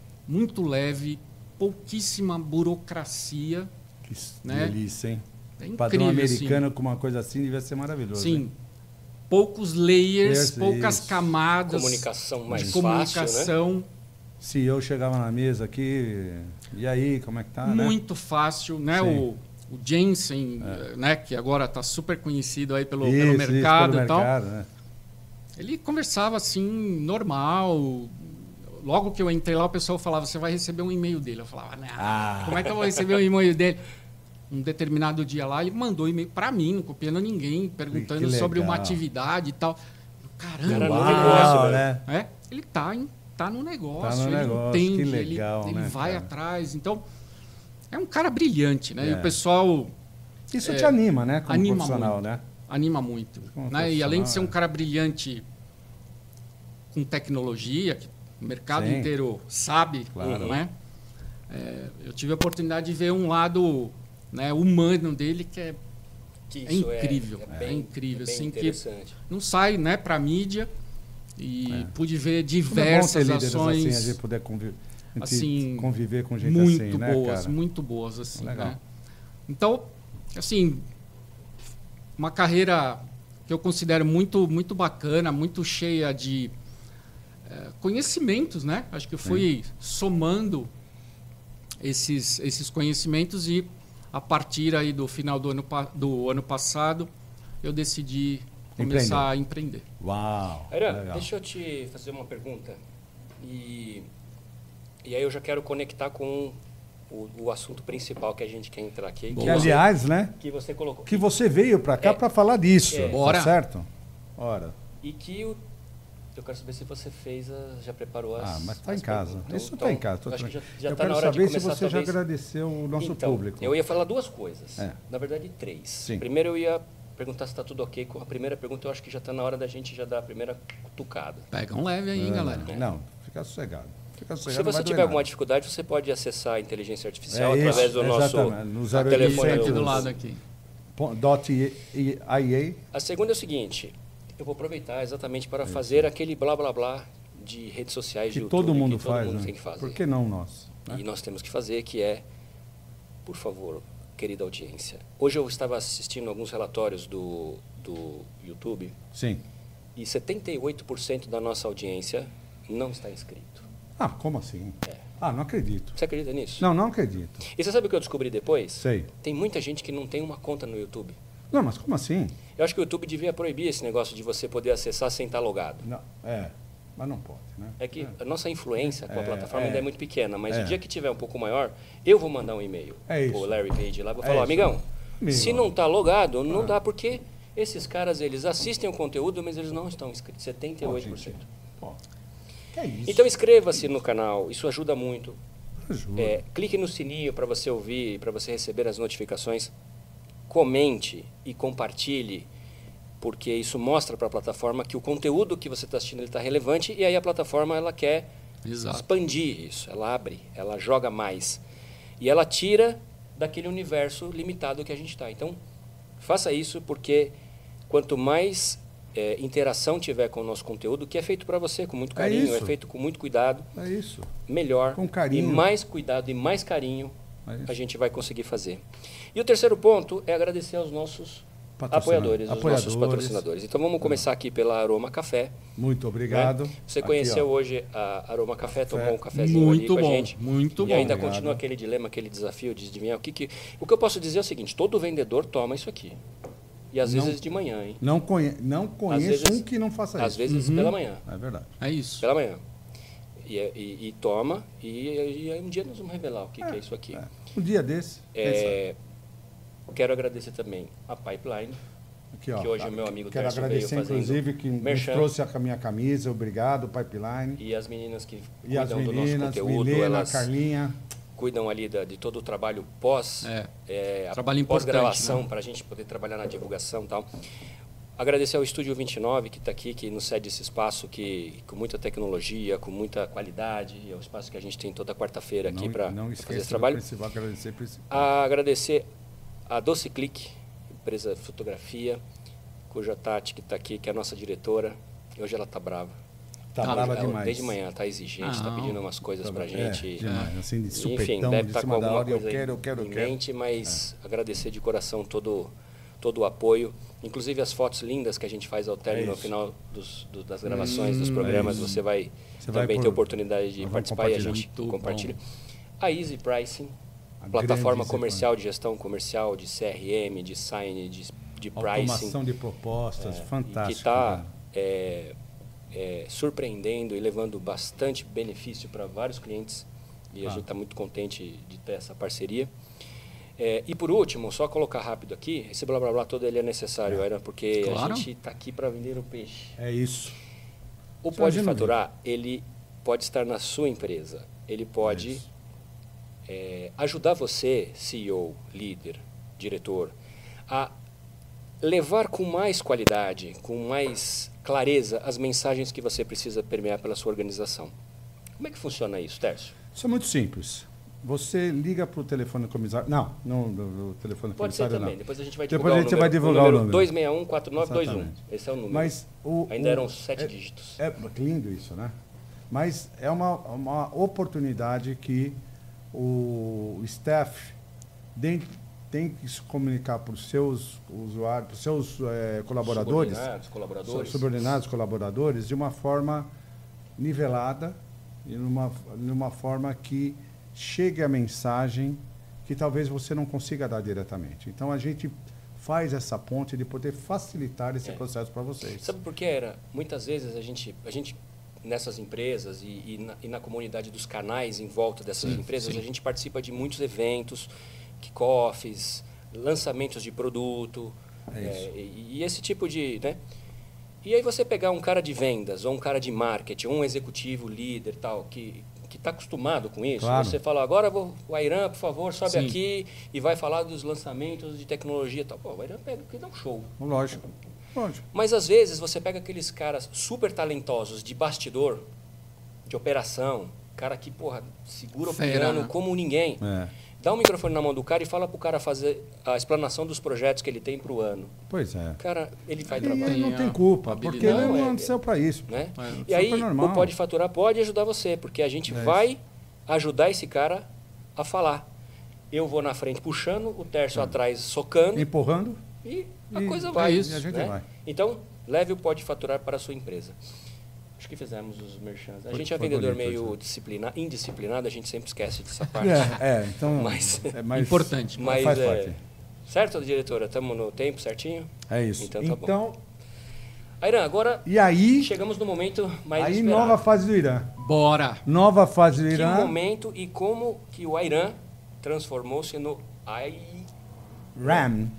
Speaker 3: pouquíssima burocracia.
Speaker 1: Que
Speaker 3: né?
Speaker 1: delícia, hein?
Speaker 3: É incrível,
Speaker 1: padrão americano
Speaker 3: assim.
Speaker 1: com uma coisa assim devia ser maravilhoso.
Speaker 3: Sim.
Speaker 1: Hein?
Speaker 3: Poucos layers, poucas camadas.
Speaker 2: Comunicação mais
Speaker 3: de comunicação.
Speaker 2: fácil, né?
Speaker 1: CEO chegava na mesa aqui, e aí, como é que tá?
Speaker 3: Muito fácil, né? O Jensen, né? Que agora está super conhecido aí pelo mercado e tal.
Speaker 1: Né?
Speaker 3: Ele conversava assim, normal. Logo que eu entrei lá, o pessoal falava, você vai receber um e-mail dele. Eu falava, como é que eu vou receber um e-mail dele? Um determinado dia lá, ele mandou e-mail para mim, não copiando ninguém, perguntando sobre uma atividade e tal. Caramba,
Speaker 1: uau, né?
Speaker 3: Ele tá no negócio,
Speaker 1: tá no
Speaker 3: ele
Speaker 1: negócio,
Speaker 3: entende,
Speaker 1: que legal,
Speaker 3: ele
Speaker 1: né,
Speaker 3: vai
Speaker 1: cara?
Speaker 3: atrás. Então, é um cara brilhante, né? E o pessoal...
Speaker 1: Isso te anima, né? Como
Speaker 3: anima
Speaker 1: profissional,
Speaker 3: muito,
Speaker 1: né?
Speaker 3: Anima muito. Né? E além de ser um cara brilhante com tecnologia, que o mercado inteiro sabe, né? Eu tive a oportunidade de ver um lado, né, humano dele que é incrível. É incrível.
Speaker 2: Bem
Speaker 3: assim,
Speaker 2: interessante.
Speaker 3: Que não sai, né, para a mídia. E pude ver diversas ações.
Speaker 1: Assim, a gente poder conviver com gente
Speaker 3: muito
Speaker 1: assim, né,
Speaker 3: boas,
Speaker 1: cara?
Speaker 3: muito boas, assim.
Speaker 1: Legal.
Speaker 3: Né? Então, assim, uma carreira que eu considero muito, muito bacana, muito cheia de conhecimentos, né? Acho que eu fui somando esses conhecimentos e a partir aí do final do ano passado eu decidi começar a empreender.
Speaker 1: Uau!
Speaker 2: Aran, deixa eu te fazer uma pergunta. E aí eu já quero conectar com o assunto principal que a gente quer entrar aqui.
Speaker 1: Que aliás, né?
Speaker 2: Que você colocou.
Speaker 1: Que você veio para cá para falar disso.
Speaker 3: Bora.
Speaker 1: Tá certo? Ora.
Speaker 2: E que eu quero saber se você já preparou as...
Speaker 1: mas está em casa.
Speaker 2: Perguntas.
Speaker 1: Isso está em casa.
Speaker 2: Acho que já
Speaker 1: eu
Speaker 2: tá
Speaker 1: quero
Speaker 2: na hora
Speaker 1: saber
Speaker 2: de começar,
Speaker 1: se você já
Speaker 2: talvez...
Speaker 1: agradeceu o nosso público.
Speaker 2: Eu ia falar duas coisas. Na verdade, três.
Speaker 1: Sim.
Speaker 2: Primeiro eu ia perguntar se está tudo ok com a primeira pergunta. Eu acho que já está na hora da gente já dar a primeira cutucada.
Speaker 3: Pega um leve aí, galera.
Speaker 1: Não, fica sossegado.
Speaker 2: Se você tiver alguma dificuldade, você pode acessar a inteligência artificial
Speaker 1: isso,
Speaker 2: através do nosso telefone
Speaker 3: do lado aqui.
Speaker 1: .ia.
Speaker 2: A segunda é o seguinte, eu vou aproveitar exatamente para fazer aquele blá blá blá de redes sociais, de
Speaker 1: Que
Speaker 2: YouTube,
Speaker 1: todo mundo
Speaker 2: que todo
Speaker 1: faz,
Speaker 2: mundo
Speaker 1: né?
Speaker 2: tem que fazer.
Speaker 1: Por que não nós? Né?
Speaker 2: E nós temos que fazer, que é, por favor, querida audiência. Hoje eu estava assistindo alguns relatórios do YouTube.
Speaker 1: Sim.
Speaker 2: E 78% da nossa audiência não está inscrito.
Speaker 1: Como assim? Não acredito.
Speaker 2: Você acredita nisso?
Speaker 1: Não acredito.
Speaker 2: E você sabe o que eu descobri depois?
Speaker 1: Sei.
Speaker 2: Tem muita gente que não tem uma conta no YouTube.
Speaker 1: Não, mas como assim?
Speaker 2: Eu acho que o YouTube devia proibir esse negócio de você poder acessar sem estar logado.
Speaker 1: Não, mas não pode, né?
Speaker 2: É que a nossa influência com a plataforma ainda é muito pequena, mas o dia que tiver um pouco maior, eu vou mandar um e-mail pro Larry Page lá, vou falar, amigão, se não está logado, não dá, porque esses caras, eles assistem o conteúdo, mas eles não estão inscritos, 78%.
Speaker 1: Que é isso?
Speaker 2: Então inscreva-se no canal, isso ajuda muito.
Speaker 1: Ajuda.
Speaker 2: Clique no sininho para você ouvir, para você receber as notificações. Comente e compartilhe, porque isso mostra para a plataforma que o conteúdo que você está assistindo está relevante e aí a plataforma ela quer expandir isso, ela abre, ela joga mais e ela tira daquele universo limitado que a gente está. Então, faça isso porque quanto mais interação tiver com o nosso conteúdo, que é feito para você com muito carinho, é feito com muito cuidado, melhor,
Speaker 1: com carinho.
Speaker 2: E mais cuidado e mais carinho a gente vai conseguir fazer. E o terceiro ponto é agradecer aos nossos apoiadores, os nossos patrocinadores. Então vamos começar aqui pela Aroma Café.
Speaker 1: Muito obrigado.
Speaker 2: Você conheceu hoje a Aroma Café, tomou um cafezinho ali com a gente.
Speaker 3: Muito bom.
Speaker 2: E ainda continua aquele dilema, aquele desafio de adivinhar o que eu posso dizer é o seguinte, todo vendedor toma isso aqui. E às vezes de manhã, hein?
Speaker 1: Não conheço um que não faça isso.
Speaker 2: Às vezes pela manhã.
Speaker 1: É verdade.
Speaker 3: É isso.
Speaker 2: Pela manhã. E toma, e aí um dia nós vamos revelar o que é isso aqui.
Speaker 1: Um dia desse.
Speaker 2: Quero agradecer também a Pipeline,
Speaker 1: aqui,
Speaker 2: que hoje é meu amigo
Speaker 1: Quero
Speaker 2: Tércio
Speaker 1: agradecer,
Speaker 2: veio
Speaker 1: inclusive, que nos trouxe a minha camisa. Obrigado, Pipeline.
Speaker 2: E as meninas que
Speaker 1: e as
Speaker 2: cuidam do nosso conteúdo.
Speaker 1: Milena,
Speaker 2: elas
Speaker 1: Carlinha.
Speaker 2: cuidam ali de todo o trabalho
Speaker 3: trabalho
Speaker 2: pós-gravação,
Speaker 3: né?
Speaker 2: para a gente poder trabalhar na divulgação e tal. Agradecer ao Estúdio 29, que está aqui, que nos cede esse espaço com muita tecnologia, com muita qualidade. É o espaço que a gente tem toda quarta-feira aqui para fazer esse trabalho. Agradecer a Doce Click, empresa de fotografia, cuja Tati, que está aqui, que é a nossa diretora. E hoje ela está brava.
Speaker 1: Está brava demais.
Speaker 2: Desde manhã, está exigente, está pedindo umas coisas para a gente.
Speaker 1: Demais, assim, de supetão,
Speaker 2: enfim, deve estar com alguma coisa
Speaker 1: eu quero.
Speaker 2: em mente, mas agradecer de coração todo o apoio. Inclusive as fotos lindas que a gente faz ao término no final das gravações, dos programas, você vai também ter oportunidade de participar e a gente compartilha. A Easy Pricing, plataforma comercial de gestão comercial, de CRM, de sign, de pricing.
Speaker 1: Automação de propostas, fantástico.
Speaker 2: Que está surpreendendo e levando bastante benefício para vários clientes. E a gente está muito contente de ter essa parceria. E por último, só colocar rápido aqui, esse blá blá blá todo ele é necessário, porque a gente está aqui para vender o peixe.
Speaker 1: É isso.
Speaker 2: O Pode Faturar, ele pode estar na sua empresa. Ele pode ajudar você, CEO, líder, diretor, a levar com mais qualidade, com mais clareza as mensagens que você precisa permear pela sua organização. Como é que funciona isso, Tércio?
Speaker 1: Isso é muito simples. Você liga para o telefone comissário. Não do telefone
Speaker 2: pode
Speaker 1: comissário.
Speaker 2: Pode ser também.
Speaker 1: Não.
Speaker 2: Depois a gente vai
Speaker 1: divulgar o número. Vai divulgar o número.
Speaker 2: 261-4921. Esse é o número.
Speaker 1: Mas
Speaker 2: ainda eram 7 dígitos.
Speaker 1: É lindo isso, né? Mas é uma oportunidade que o staff tem que se comunicar para os seus usuários, para os seus colaboradores, subordinados, colaboradores, de uma forma nivelada e numa forma que chegue a mensagem que talvez você não consiga dar diretamente. Então, a gente faz essa ponte de poder facilitar esse processo para vocês.
Speaker 2: Sabe por que muitas vezes a gente nessas empresas e na comunidade dos canais em volta dessas empresas, a gente participa de muitos eventos, kickoffs, lançamentos de produto, e esse tipo de... Né? E aí você pegar um cara de vendas, ou um cara de marketing, ou um executivo, líder, tal, que está acostumado com isso, você fala, agora o Airan, por favor, sobe aqui e vai falar dos lançamentos de tecnologia e tal. Pô, o Airan pega e dá um show.
Speaker 1: Lógico.
Speaker 2: Mas às vezes você pega aqueles caras super talentosos de bastidor, de operação, cara que, segura o piano como ninguém. Dá um microfone na mão do cara e fala pro cara fazer a explanação dos projetos que ele tem pro ano.
Speaker 1: Pois é.
Speaker 2: Cara, ele vai trabalhar.
Speaker 1: Ele não tem culpa, porque ele não nasceu para isso.
Speaker 2: Né? E aí, o Pode Faturar pode ajudar você, porque a gente vai ajudar esse cara a falar. Eu vou na frente puxando, o Tércio atrás socando.
Speaker 1: Empurrando.
Speaker 2: E a coisa vai.
Speaker 1: E a gente vai.
Speaker 2: Então, leve o Pode Faturar para a sua empresa. Acho que fizemos os merchans. A gente é vendedor meio indisciplinado, a gente sempre esquece dessa parte.
Speaker 1: Então
Speaker 2: mas
Speaker 1: é mais
Speaker 3: importante.
Speaker 2: Mas
Speaker 1: faz parte.
Speaker 2: Certo, diretora? Estamos no tempo certinho?
Speaker 1: É isso.
Speaker 2: Então, tá bom. Airan, agora chegamos no momento mais esperado.
Speaker 1: Nova fase do Irã.
Speaker 3: Bora!
Speaker 1: Nova fase do Irã.
Speaker 2: Que momento e como que o Airan transformou-se no
Speaker 1: RAM.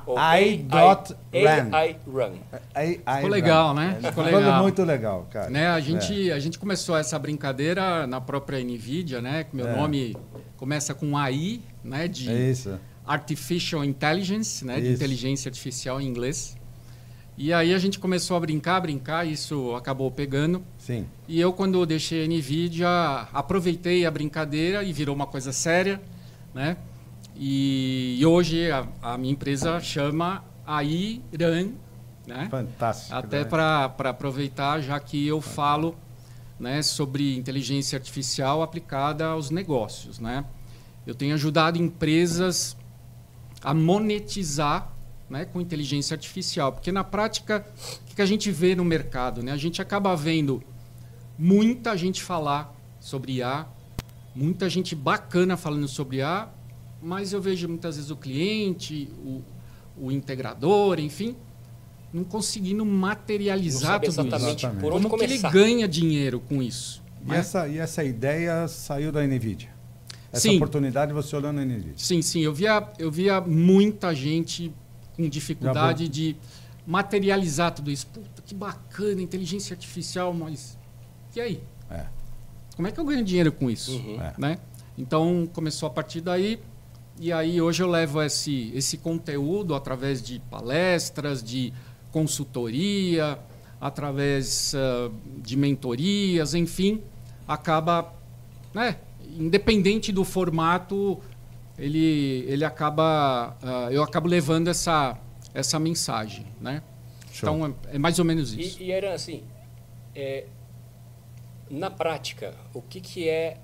Speaker 3: Ficou legal, né? Ficou legal.
Speaker 1: Muito legal, cara.
Speaker 3: Né? A gente começou essa brincadeira na própria NVIDIA, né? Que meu nome começa com AI, né? De Artificial Intelligence, né? De inteligência artificial em inglês. E aí a gente começou a brincar, isso acabou pegando.
Speaker 1: Sim.
Speaker 3: E eu, quando eu deixei a NVIDIA, aproveitei a brincadeira e virou uma coisa séria, né? E hoje a minha empresa chama Airan, né?
Speaker 1: Fantástico.
Speaker 3: Até para aproveitar, já que eu falo, né, sobre inteligência artificial aplicada aos negócios, né? Eu tenho ajudado empresas a monetizar, né, com inteligência artificial, porque na prática, o que a gente vê no mercado, né? A gente acaba vendo muita gente falar sobre IA, muita gente bacana falando sobre IA, mas eu vejo muitas vezes o cliente, o integrador, enfim, não conseguindo materializar tudo
Speaker 2: exatamente
Speaker 3: isso.
Speaker 2: Por onde
Speaker 3: Como
Speaker 2: começar.
Speaker 3: que ele ganha dinheiro com isso?
Speaker 1: E essa ideia saiu da NVIDIA? Essa oportunidade você olhando na NVIDIA?
Speaker 3: Sim. Eu via muita gente com dificuldade de materializar tudo isso. Puta, que bacana, inteligência artificial, mas e aí? Como é que eu ganho dinheiro com isso? Né? Então, começou a partir daí. E aí, hoje eu levo esse conteúdo através de palestras, de consultoria, através de mentorias, enfim, acaba, né, independente do formato, eu acabo levando essa mensagem, né?
Speaker 1: Show.
Speaker 3: Então, é mais ou menos isso.
Speaker 2: E era assim, na prática, o que é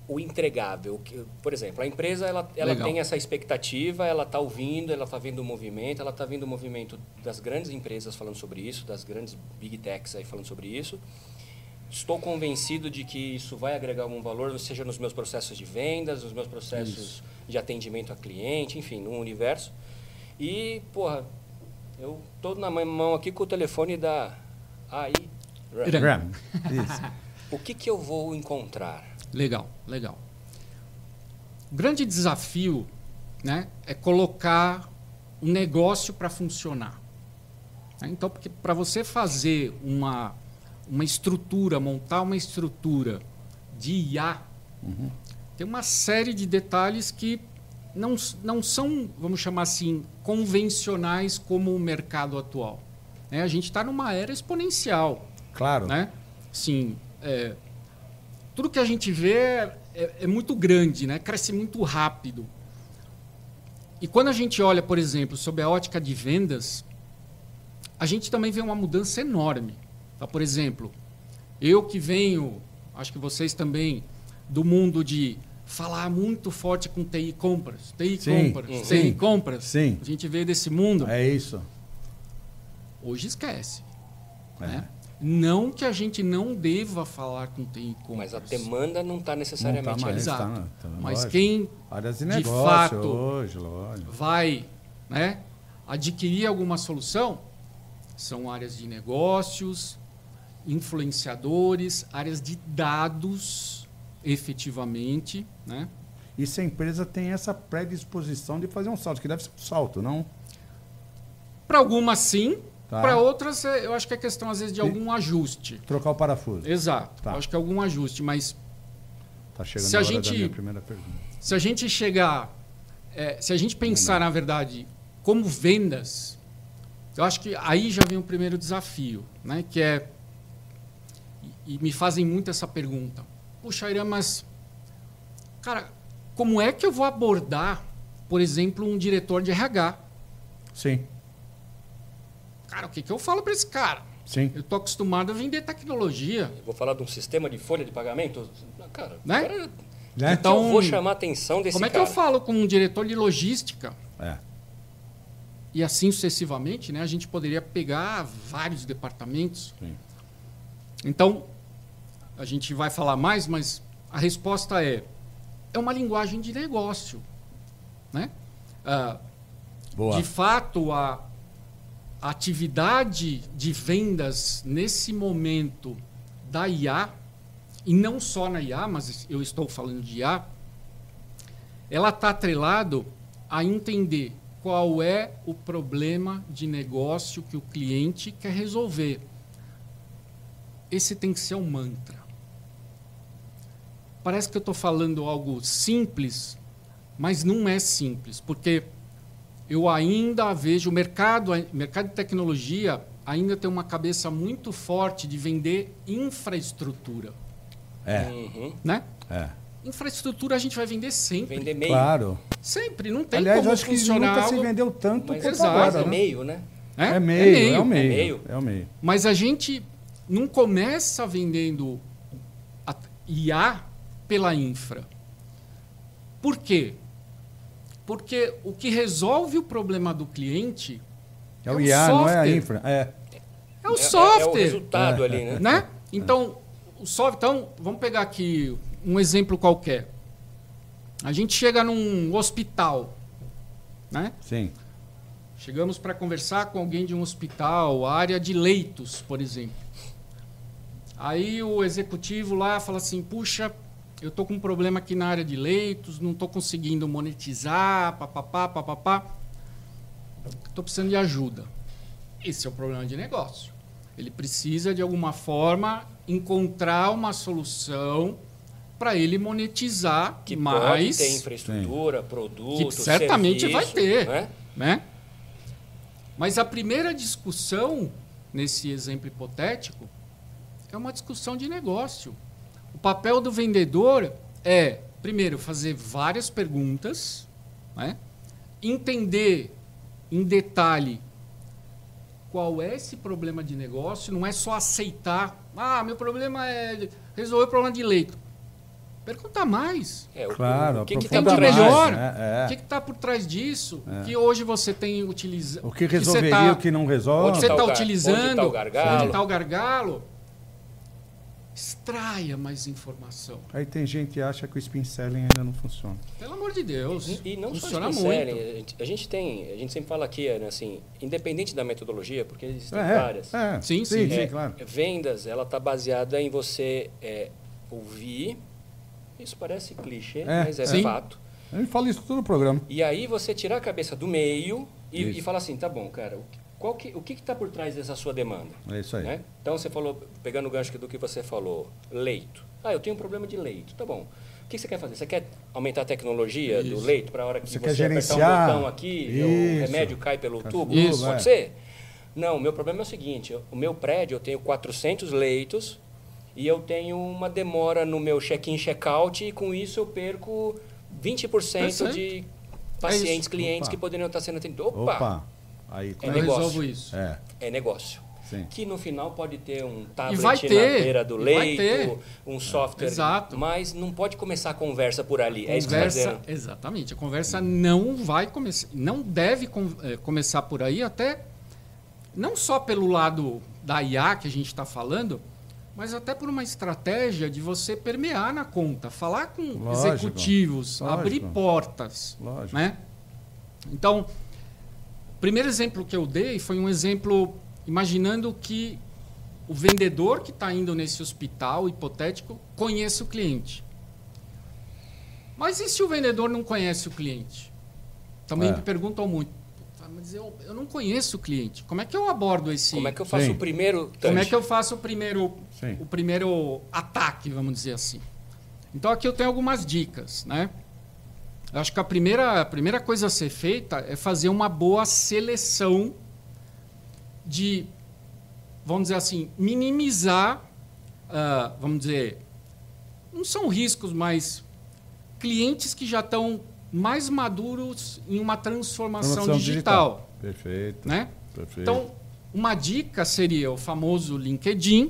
Speaker 2: o entregável. Por exemplo, a empresa ela tem essa expectativa, ela está ouvindo, ela está vendo o movimento, ela está vendo o movimento das grandes empresas falando sobre isso, das grandes big techs aí falando sobre isso. Estou convencido de que isso vai agregar algum valor, seja nos meus processos de vendas, nos meus processos de atendimento a cliente, enfim, no universo. E, porra, eu estou na mão aqui com o telefone da AI
Speaker 1: RAM. Isso.
Speaker 2: O que eu vou encontrar?
Speaker 3: Legal. O grande desafio, né, é colocar o negócio para funcionar. Então, porque para você fazer uma estrutura, montar uma estrutura de IA, tem uma série de detalhes que não são, vamos chamar assim, convencionais como o mercado atual. A gente está numa era exponencial.
Speaker 1: Claro.
Speaker 3: Né? Sim, tudo que a gente vê é muito grande, né? Cresce muito rápido. E quando a gente olha, por exemplo, sob a ótica de vendas, a gente também vê uma mudança enorme. Tá? Por exemplo, eu que venho, acho que vocês também, do mundo de falar muito forte com TI compras. TI compras.
Speaker 1: Sim.
Speaker 3: A gente veio desse mundo.
Speaker 1: É isso.
Speaker 3: Hoje esquece. Né? Não que a gente não deva falar com TI compras.
Speaker 2: Mas a demanda não está necessariamente ali.
Speaker 3: Exato.
Speaker 1: Tá,
Speaker 3: mas
Speaker 1: lógico.
Speaker 3: Quem
Speaker 1: áreas de
Speaker 3: de
Speaker 1: negócio
Speaker 3: fato
Speaker 1: hoje, lógico.
Speaker 3: vai, né, adquirir alguma solução são áreas de negócios, influenciadores, áreas de dados, efetivamente. Né?
Speaker 1: E se a empresa tem essa predisposição de fazer um salto, que deve ser um salto, não?
Speaker 3: Para algumas, sim.
Speaker 1: Tá.
Speaker 3: Para outras, eu acho que é questão, às vezes, de algum ajuste.
Speaker 1: Trocar o parafuso.
Speaker 3: Exato.
Speaker 1: Tá.
Speaker 3: Eu acho que é algum ajuste, mas
Speaker 1: Tá chegando
Speaker 3: se
Speaker 1: a
Speaker 3: a
Speaker 1: hora
Speaker 3: gente,
Speaker 1: da minha primeira pergunta.
Speaker 3: se a gente chegar... se a gente pensar, na verdade, como vendas, eu acho que aí já vem o primeiro desafio, né? Que é... E me fazem muito essa pergunta. Puxa, Irã, mas... Cara, como é que eu vou abordar, por exemplo, um diretor de RH?
Speaker 1: Sim.
Speaker 3: Cara, o que eu falo para esse cara?
Speaker 1: Sim.
Speaker 3: Eu tô acostumado a vender tecnologia.
Speaker 2: Eu vou falar de um sistema de folha de pagamento? Cara,
Speaker 3: Né?
Speaker 2: cara,
Speaker 1: Né?
Speaker 3: Então,
Speaker 2: eu vou chamar a atenção desse
Speaker 3: como é que
Speaker 2: cara.
Speaker 3: eu falo com um diretor de logística?
Speaker 1: É.
Speaker 3: E assim sucessivamente, né? A gente poderia pegar vários departamentos.
Speaker 1: Sim.
Speaker 3: Então, a gente vai falar mais, mas a resposta é uma linguagem de negócio. Né?
Speaker 1: Boa.
Speaker 3: De fato, a atividade de vendas nesse momento da IA, e não só na IA, mas eu estou falando de IA, ela está atrelado a entender qual é o problema de negócio que o cliente quer resolver. Esse tem que ser um mantra. Parece que eu estou falando algo simples, mas não é simples, porque eu ainda vejo o mercado de tecnologia ainda tem uma cabeça muito forte de vender infraestrutura. Né? Infraestrutura a gente vai vender sempre.
Speaker 2: Vender meio.
Speaker 1: Claro.
Speaker 3: Sempre, não tem
Speaker 1: Aliás,
Speaker 3: como
Speaker 1: eu acho que
Speaker 3: funcionar
Speaker 1: nunca
Speaker 3: algo...
Speaker 1: se vendeu tanto
Speaker 2: Mas
Speaker 1: quanto
Speaker 3: exato,
Speaker 1: agora,
Speaker 2: é
Speaker 1: né?
Speaker 2: meio, né?
Speaker 1: É meio.
Speaker 2: É meio.
Speaker 1: É o meio.
Speaker 3: Mas a gente não começa vendendo a IA pela infra. Por quê? Porque o que resolve o problema do cliente
Speaker 1: É o IA, não é a
Speaker 3: software.
Speaker 1: infra. É.
Speaker 3: É o software.
Speaker 2: É o resultado ali, né?
Speaker 3: Né? Então, o software. Então, vamos pegar aqui um exemplo qualquer. A gente chega num hospital, né?
Speaker 1: Sim.
Speaker 3: Chegamos para conversar com alguém de um hospital, área de leitos, por exemplo. Aí o executivo lá fala assim, puxa, eu estou com um problema aqui na área de leitos, não estou conseguindo monetizar, papapá. Estou precisando de ajuda. Esse é o problema de negócio. Ele precisa, de alguma forma, encontrar uma solução para ele monetizar
Speaker 2: Que
Speaker 3: mais.
Speaker 2: pode ter infraestrutura, produto,
Speaker 3: Que certamente
Speaker 2: serviço,
Speaker 3: vai ter.
Speaker 2: né?
Speaker 3: Mas a primeira discussão, nesse exemplo hipotético, é uma discussão de negócio. O papel do vendedor é, primeiro, fazer várias perguntas, né? Entender em detalhe qual é esse problema de negócio, não é só aceitar, meu problema é resolver o problema de leito. Perguntar mais.
Speaker 1: Claro,
Speaker 2: o que
Speaker 3: Tem
Speaker 2: tá
Speaker 3: de melhor?
Speaker 1: né?
Speaker 3: O que está por trás disso? Que hoje você tem utilizado.
Speaker 1: O que resolveria, o que não resolve.
Speaker 3: Onde você está utilizando?
Speaker 2: Onde está o gargalo?
Speaker 3: Onde está o gargalo? Extraia mais informação.
Speaker 1: Aí tem gente que acha que o spin selling ainda não funciona.
Speaker 3: Pelo amor de Deus.
Speaker 2: E não
Speaker 3: funciona
Speaker 2: só
Speaker 3: muito.
Speaker 2: a gente sempre fala aqui, né, assim, independente da metodologia, porque existem
Speaker 1: É,
Speaker 2: várias.
Speaker 3: Sim,
Speaker 1: claro.
Speaker 2: Vendas, ela está baseada em você ouvir. Isso parece clichê, mas é
Speaker 3: Sim.
Speaker 2: fato.
Speaker 1: A gente fala isso tudo no programa.
Speaker 2: E aí você tirar a cabeça do meio e
Speaker 1: Isso.
Speaker 2: falar assim, tá bom, cara, o que está por trás dessa sua demanda?
Speaker 1: É isso aí.
Speaker 2: Né? Então você falou, pegando o gancho do que você falou, leito. Eu tenho um problema de leito. Tá bom. O que você quer fazer? Você quer aumentar a tecnologia do leito para a hora que
Speaker 1: Você
Speaker 2: você
Speaker 1: quer
Speaker 2: apertar
Speaker 1: gerenciar?
Speaker 2: um botão aqui e o
Speaker 1: Isso.
Speaker 2: remédio cai pelo tubo?
Speaker 3: Isso.
Speaker 2: Pode ser? Não, o meu problema é o seguinte, o meu prédio eu tenho 400 leitos e eu tenho uma demora no meu check-in, check-out e com isso eu perco 20% de pacientes, clientes
Speaker 1: Opa.
Speaker 2: que poderiam estar sendo atendidos.
Speaker 1: Opa! Aí,
Speaker 2: É
Speaker 3: Eu
Speaker 2: negócio.
Speaker 3: resolvo isso.
Speaker 2: É negócio.
Speaker 1: Sim.
Speaker 2: Que no final pode ter um
Speaker 3: E vai
Speaker 2: tablet
Speaker 3: ter,
Speaker 2: na beira do
Speaker 3: e vai ter.
Speaker 2: leito, um software,
Speaker 3: Exato.
Speaker 2: mas não pode começar a conversa por ali. É isso que você está dizendo.
Speaker 3: Exatamente. A conversa não vai começar, não deve começar por aí, até não só pelo lado da IA que a gente está falando, mas até por uma estratégia de você permear na conta, falar com
Speaker 1: Lógico.
Speaker 3: executivos,
Speaker 1: Lógico.
Speaker 3: abrir portas.
Speaker 1: Lógico.
Speaker 3: Né? Então, o primeiro exemplo que eu dei foi um exemplo imaginando que o vendedor que está indo nesse hospital hipotético conheça o cliente. Mas e se o vendedor não conhece o cliente? Também me perguntam muito. Mas eu não conheço o cliente. Como é que eu abordo esse...
Speaker 2: Como é que eu faço
Speaker 1: Sim.
Speaker 2: o primeiro touch?
Speaker 3: Como é que eu faço o
Speaker 1: Sim.
Speaker 3: primeiro ataque, vamos dizer assim? Então aqui eu tenho algumas dicas, né? Eu acho que a primeira coisa a ser feita é fazer uma boa seleção de, vamos dizer assim, minimizar, vamos dizer, não são riscos, mas clientes que já estão mais maduros em uma transformação digital.
Speaker 1: Perfeito.
Speaker 3: Né?
Speaker 1: Perfeito.
Speaker 3: Então, uma dica seria o famoso LinkedIn.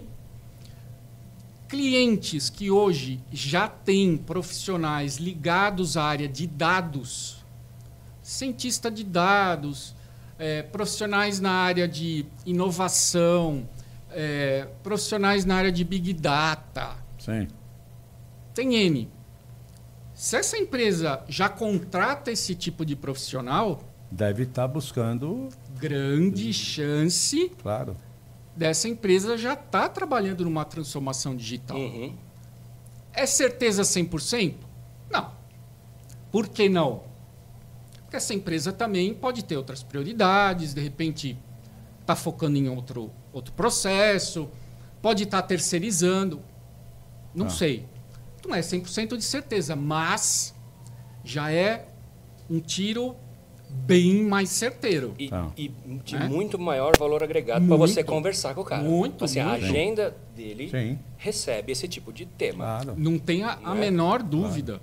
Speaker 3: Clientes que hoje já têm profissionais ligados à área de dados, cientista de dados, profissionais na área de inovação, profissionais na área de Big Data.
Speaker 1: Sim.
Speaker 3: Tem N. Se essa empresa já contrata esse tipo de profissional,
Speaker 1: Deve estar buscando,
Speaker 3: grande chance
Speaker 1: claro.
Speaker 3: dessa empresa já está trabalhando numa transformação digital.
Speaker 2: Uhum.
Speaker 3: É certeza 100%? Não. Por que não? Porque essa empresa também pode ter outras prioridades, de repente está focando em outro processo, pode estar terceirizando, não sei. Não é 100% de certeza, mas já é um tiro bem mais certeiro.
Speaker 2: E de
Speaker 3: Né?
Speaker 2: muito maior valor agregado para você conversar com o cara.
Speaker 3: Muito,
Speaker 2: assim, a
Speaker 3: muito.
Speaker 2: agenda dele
Speaker 1: Sim.
Speaker 2: recebe esse tipo de tema.
Speaker 1: Claro.
Speaker 3: Não tem a menor dúvida.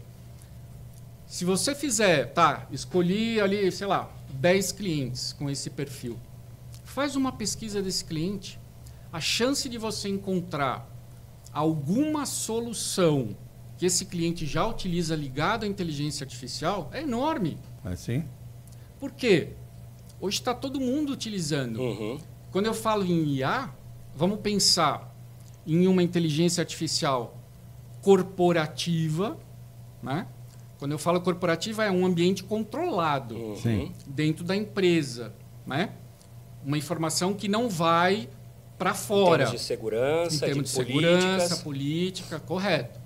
Speaker 3: Se você fizer, escolhi ali, sei lá, 10 clientes com esse perfil. Faz uma pesquisa desse cliente. A chance de você encontrar alguma solução que esse cliente já utiliza ligado à inteligência artificial é enorme.
Speaker 1: Assim?
Speaker 3: Por quê? Hoje está todo mundo utilizando.
Speaker 2: Uhum.
Speaker 3: Quando eu falo em IA, vamos pensar em uma inteligência artificial corporativa, né? Quando eu falo corporativa, é um ambiente controlado
Speaker 1: Sim.
Speaker 3: dentro da empresa, né? Uma informação que não vai para
Speaker 2: Em
Speaker 3: fora.
Speaker 2: termos de segurança,
Speaker 3: Em termos de
Speaker 2: políticas.
Speaker 3: segurança, política, correto.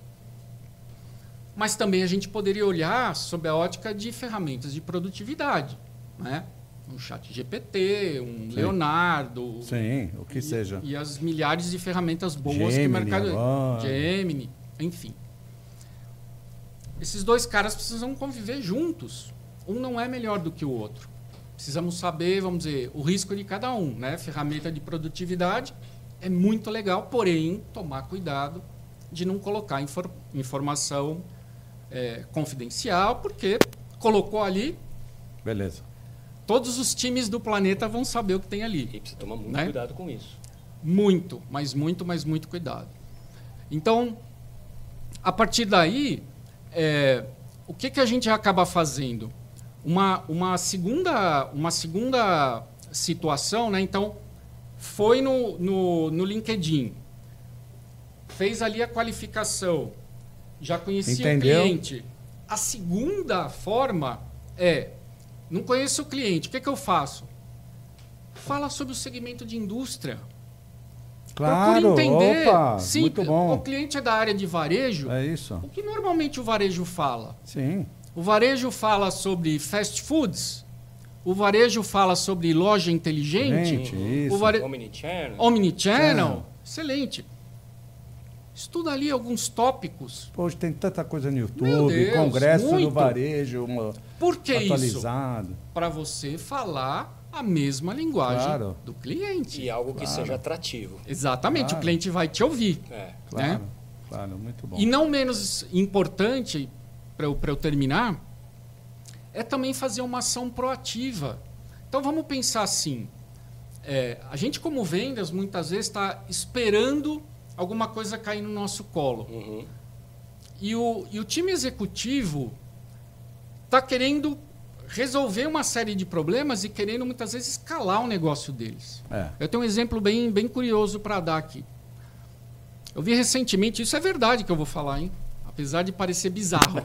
Speaker 3: Mas também a gente poderia olhar sob a ótica de ferramentas de produtividade, né? Um chat GPT, um Leonardo.
Speaker 1: Sim, o que seja.
Speaker 3: E as milhares de ferramentas boas que o
Speaker 1: Gemini
Speaker 3: mercado...
Speaker 1: agora.
Speaker 3: Gemini, enfim. Esses dois caras precisam conviver juntos. Um não é melhor do que o outro. Precisamos saber, vamos dizer, o risco de cada um, né? Ferramenta de produtividade é muito legal, porém, tomar cuidado de não colocar informação confidencial, porque colocou ali,
Speaker 1: Beleza.
Speaker 3: todos os times do planeta vão saber o que tem ali.
Speaker 2: E precisa tomar muito
Speaker 3: Né?
Speaker 2: cuidado com isso.
Speaker 3: Muito, mas muito cuidado. Então, a partir daí, o que a gente acaba fazendo? Uma segunda situação, né? Então, foi no LinkedIn, fez ali a qualificação, já conhecia o cliente. A segunda forma não conheço o cliente, o que eu faço? Fala sobre o segmento de indústria.
Speaker 1: Claro,
Speaker 3: procura entender.
Speaker 1: Sim, muito bom.
Speaker 3: O cliente é da área de varejo.
Speaker 1: É isso.
Speaker 3: O que normalmente o varejo fala?
Speaker 1: Sim.
Speaker 3: O varejo fala sobre fast foods. O varejo fala sobre loja inteligente.
Speaker 1: Isso.
Speaker 3: Omnichannel. Excelente. Estuda ali alguns tópicos.
Speaker 1: Hoje tem tanta coisa no YouTube, congresso do varejo,
Speaker 3: Por que
Speaker 1: atualizado.
Speaker 3: Para você falar a mesma linguagem do cliente.
Speaker 2: E algo que seja atrativo.
Speaker 3: Exatamente, o cliente vai te ouvir.
Speaker 1: Claro, muito bom.
Speaker 3: E não menos importante, para eu terminar, é também fazer uma ação proativa. Então vamos pensar assim, a gente como vendas muitas vezes está esperando alguma coisa cair no nosso colo.
Speaker 2: Uhum.
Speaker 3: E o time executivo está querendo resolver uma série de problemas e querendo muitas vezes escalar o negócio deles. Eu tenho um exemplo bem curioso para dar aqui. Eu vi recentemente, isso é verdade que eu vou falar, hein? Apesar de parecer bizarro.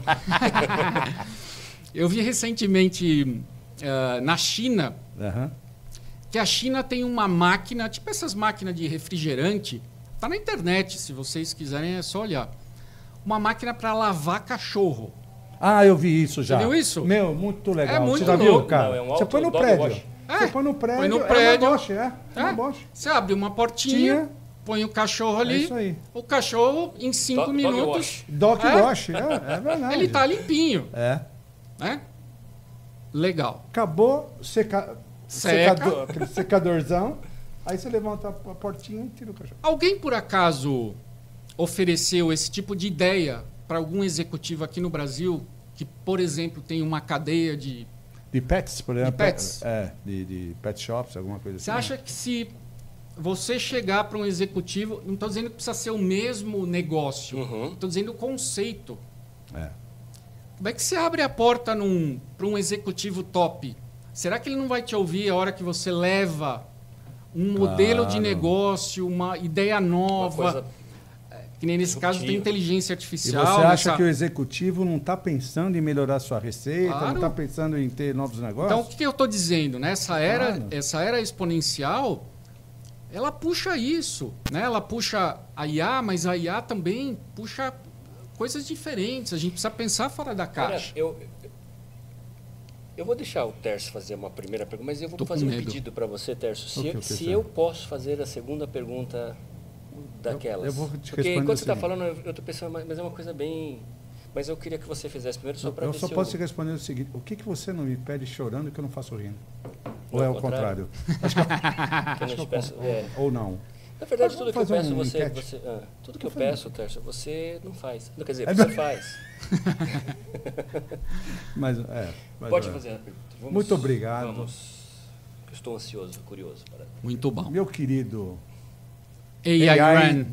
Speaker 3: Eu vi recentemente na China, que a China tem uma máquina, tipo essas máquinas de refrigerante, está na internet, se vocês quiserem é só olhar. Uma máquina para lavar cachorro.
Speaker 1: Ah, eu vi isso já.
Speaker 3: Você viu isso?
Speaker 1: Meu, muito legal.
Speaker 3: É muito
Speaker 1: Você já viu, cara?
Speaker 2: Não, é um
Speaker 1: você põe no prédio. Você põe no prédio. É uma Bosch, uma Bosch.
Speaker 3: Você abre uma portinha, põe o cachorro ali.
Speaker 1: É isso aí.
Speaker 3: O cachorro, em 5 minutos...
Speaker 1: Dog wash, é verdade.
Speaker 3: Ele tá limpinho.
Speaker 1: É.
Speaker 3: Legal.
Speaker 1: Acabou, aquele secadorzão. Aí você levanta a portinha e tira o cachorro.
Speaker 3: Alguém, por acaso, ofereceu esse tipo de ideia para algum executivo aqui no Brasil que, por exemplo, tem uma cadeia de
Speaker 1: pets, por exemplo?
Speaker 3: De pets.
Speaker 1: De pet shops, alguma coisa assim.
Speaker 3: Você acha que se você chegar para um executivo... Não estou dizendo que precisa ser o mesmo negócio. Estou dizendo o conceito. Como é que você abre a porta para um executivo top? Será que ele não vai te ouvir a hora que você leva um modelo de negócio, uma ideia nova, que nem nesse caso tem inteligência artificial.
Speaker 1: E você acha que o executivo não está pensando em melhorar sua receita, não está pensando em ter novos negócios?
Speaker 3: Então, o que eu estou dizendo? Né? Essa era exponencial, ela puxa isso. Né? Ela puxa a IA, mas a IA também puxa coisas diferentes. A gente precisa pensar fora da caixa.
Speaker 2: Eu vou deixar o Tércio fazer uma primeira pergunta, mas eu vou fazer um pedido para você, Tércio. Se eu posso fazer a segunda pergunta daquelas.
Speaker 1: Eu vou te
Speaker 2: Porque enquanto você está falando, eu estou pensando, mas é uma coisa bem... Mas eu queria que você fizesse primeiro só para ver se
Speaker 1: eu só posso te responder o seguinte: o que você não me pede chorando que eu não faço rindo? Ou é o contrário? Ou não?
Speaker 2: Na verdade, tudo que eu peço, tudo que eu peço, Tércio, você não faz. Quer dizer, você faz. Pode fazer a pergunta.
Speaker 1: Muito obrigado.
Speaker 2: Eu estou ansioso, curioso.
Speaker 3: Muito bom.
Speaker 1: Meu querido
Speaker 3: AI.Run.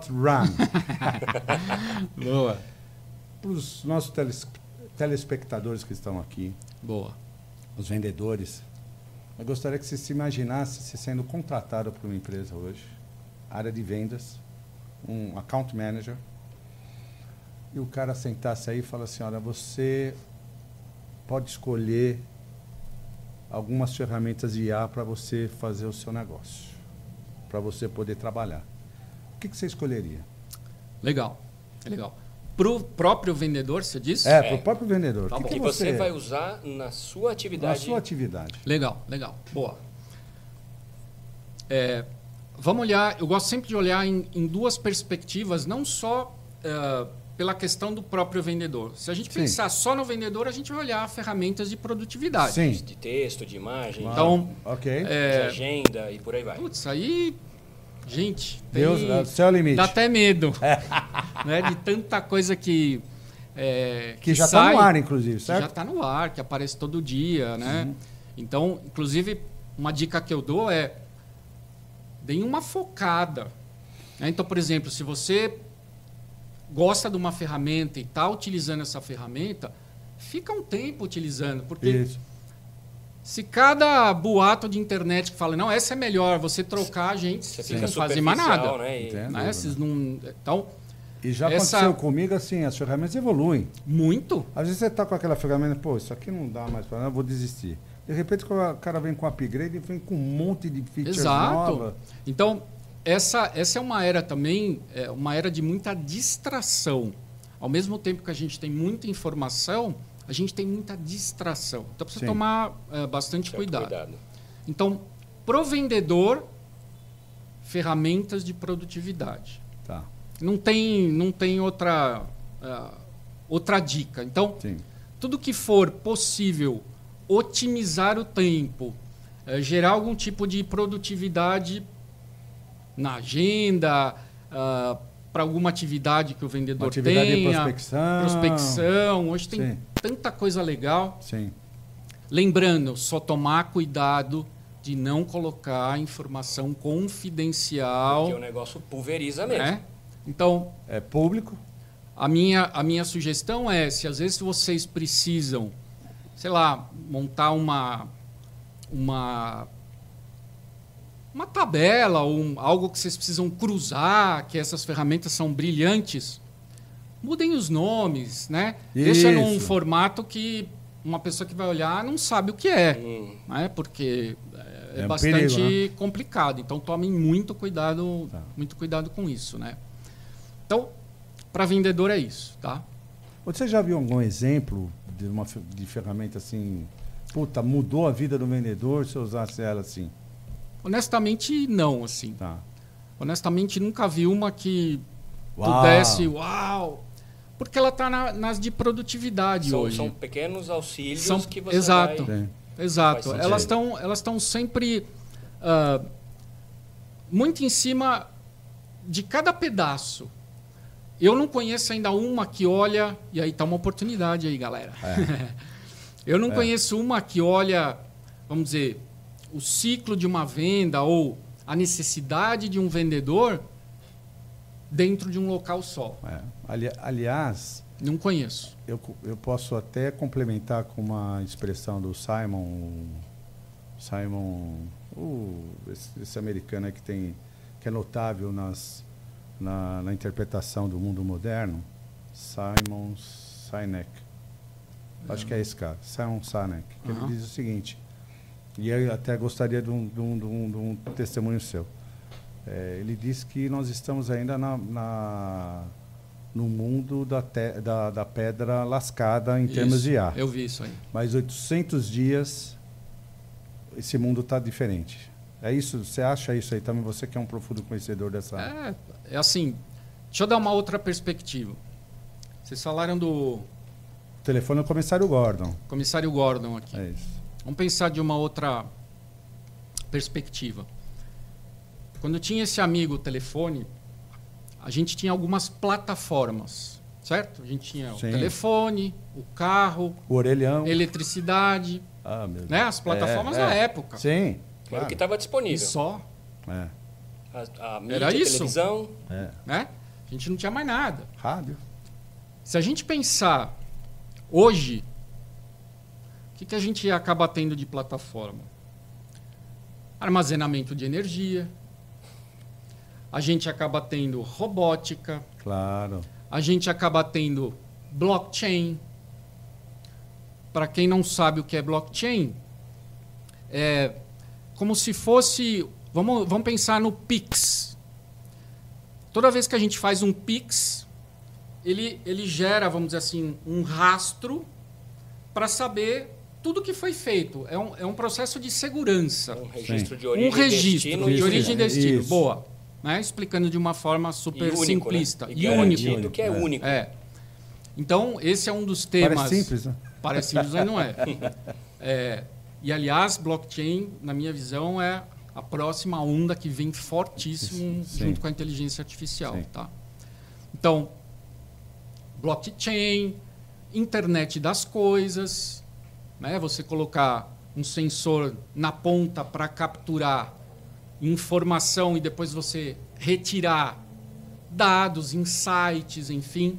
Speaker 1: Boa. Para os nossos telespectadores que estão aqui, os vendedores, eu gostaria que você se imaginasse se sendo contratado por uma empresa hoje, área de vendas, um account manager, e o cara sentasse aí e falasse assim: olha, você pode escolher algumas ferramentas de IA para você fazer o seu negócio, para você poder trabalhar. O que você escolheria?
Speaker 3: Legal. Para o próprio vendedor, você disse?
Speaker 1: Para o próprio vendedor.
Speaker 2: Tá, que você vai usar na sua atividade.
Speaker 1: Na sua atividade.
Speaker 3: Legal. Boa. Vamos olhar, eu gosto sempre de olhar em duas perspectivas, não só pela questão do próprio vendedor. Se a gente pensar só no vendedor, a gente vai olhar ferramentas de produtividade.
Speaker 2: Sim. De texto, de imagem,
Speaker 3: então,
Speaker 2: de agenda e por aí vai.
Speaker 3: Putz, aí... Gente,
Speaker 1: Deus, céu limite.
Speaker 3: Dá até medo. Né? De tanta coisa que
Speaker 1: já está no ar, inclusive, certo?
Speaker 3: Que já está no ar, que aparece todo dia. Né? Então, inclusive, uma dica que eu dou é: deem uma focada. Né? Então, por exemplo, se você gosta de uma ferramenta e está utilizando essa ferramenta, fica um tempo utilizando, porque se cada boato de internet que fala, não, essa é melhor, você trocar, gente, vocês não fazem mais nada. Né? Vocês não, então,
Speaker 1: e já aconteceu comigo assim, as ferramentas evoluem.
Speaker 3: Muito.
Speaker 1: Às vezes você está com aquela ferramenta, pô, isso aqui não dá mais para nada, eu vou desistir. De repente o cara vem com upgrade e vem com um monte de features novas.
Speaker 3: Então, essa é uma era também, uma era de muita distração. Ao mesmo tempo que a gente tem muita informação, a gente tem muita distração. Então, precisa tomar bastante cuidado. Então, pro vendedor, ferramentas de produtividade.
Speaker 1: Tá.
Speaker 3: Não tem outra dica. Então, tudo que for possível otimizar o tempo, gerar algum tipo de produtividade na agenda, para alguma atividade que o vendedor tenha.
Speaker 1: De
Speaker 3: prospecção. Hoje tem tanta coisa legal.
Speaker 1: Sim.
Speaker 3: Lembrando, só tomar cuidado de não colocar informação confidencial.
Speaker 2: Porque o negócio pulveriza mesmo.
Speaker 3: Né? Então,
Speaker 1: é público.
Speaker 3: A minha sugestão é, se às vezes vocês precisam, sei lá, montar uma tabela ou algo que vocês precisam cruzar, que essas ferramentas são brilhantes, mudem os nomes, né? Deixa num formato que uma pessoa que vai olhar não sabe o que é, né? Porque é bastante perigo, né? Complicado. Então tomem muito cuidado com isso, né? Então, para vendedor é isso, tá?
Speaker 1: Você já viu algum exemplo de ferramenta assim, puta, mudou a vida do vendedor se usasse ela assim?
Speaker 3: Honestamente, não, assim.
Speaker 1: Tá.
Speaker 3: Honestamente, nunca vi uma que pudesse... Uau! Porque ela está nas de produtividade hoje.
Speaker 2: São pequenos auxílios que você
Speaker 3: Exato. Elas estão sempre muito em cima de cada pedaço. Eu não conheço ainda uma que olha... E aí está uma oportunidade aí, galera. Eu não conheço uma que olha, vamos dizer, o ciclo de uma venda ou a necessidade de um vendedor dentro de um local só.
Speaker 1: Aliás...
Speaker 3: Não conheço.
Speaker 1: Eu posso até complementar com uma expressão do Simon, esse americano aí que é notável na interpretação do mundo moderno, Simon Sinek. Acho que é esse cara, Simon Sinek. Ele diz o seguinte, e eu até gostaria de um testemunho seu. Ele diz que nós estamos ainda no mundo da pedra lascada em termos de ar.
Speaker 3: Eu vi isso aí.
Speaker 1: Mas 800 dias, esse mundo está diferente. É isso? Você acha isso aí também? Você que é um profundo conhecedor dessa...
Speaker 3: É assim, deixa eu dar uma outra perspectiva. Vocês falaram do...
Speaker 1: O telefone é o comissário Gordon.
Speaker 3: Comissário Gordon aqui.
Speaker 1: É isso.
Speaker 3: Vamos pensar de uma outra perspectiva. Quando tinha esse amigo telefone, a gente tinha algumas plataformas, certo? A gente tinha o telefone, o carro,
Speaker 1: o orelhão,
Speaker 3: eletricidade, né? As plataformas da época.
Speaker 1: Sim.
Speaker 2: Claro. Era o que estava disponível.
Speaker 3: E só.
Speaker 2: A mídia,
Speaker 3: era isso.
Speaker 2: Televisão.
Speaker 3: Né? A gente não tinha mais nada.
Speaker 1: Rádio.
Speaker 3: Se a gente pensar hoje, o que a gente acaba tendo de plataforma? Armazenamento de energia. A gente acaba tendo robótica.
Speaker 1: Claro.
Speaker 3: A gente acaba tendo blockchain. Para quem não sabe o que é blockchain, é como se fosse... Vamos pensar no Pix. Toda vez que a gente faz um Pix, ele gera, vamos dizer assim, um rastro para saber tudo que foi feito. É um processo de segurança.
Speaker 2: Um registro de origem
Speaker 3: e destino. Boa. Né? Explicando de uma forma super simplista.
Speaker 2: Né?
Speaker 3: E único.
Speaker 2: Que é único.
Speaker 3: Então, esse é um dos temas...
Speaker 1: Parece simples, né?
Speaker 3: Parece simples, mas não é. E, aliás, blockchain, na minha visão, é a próxima onda que vem fortíssimo junto com a inteligência artificial. Tá? Então, blockchain, internet das coisas, né? Você colocar um sensor na ponta para capturar informação e depois você retirar dados, insights, enfim.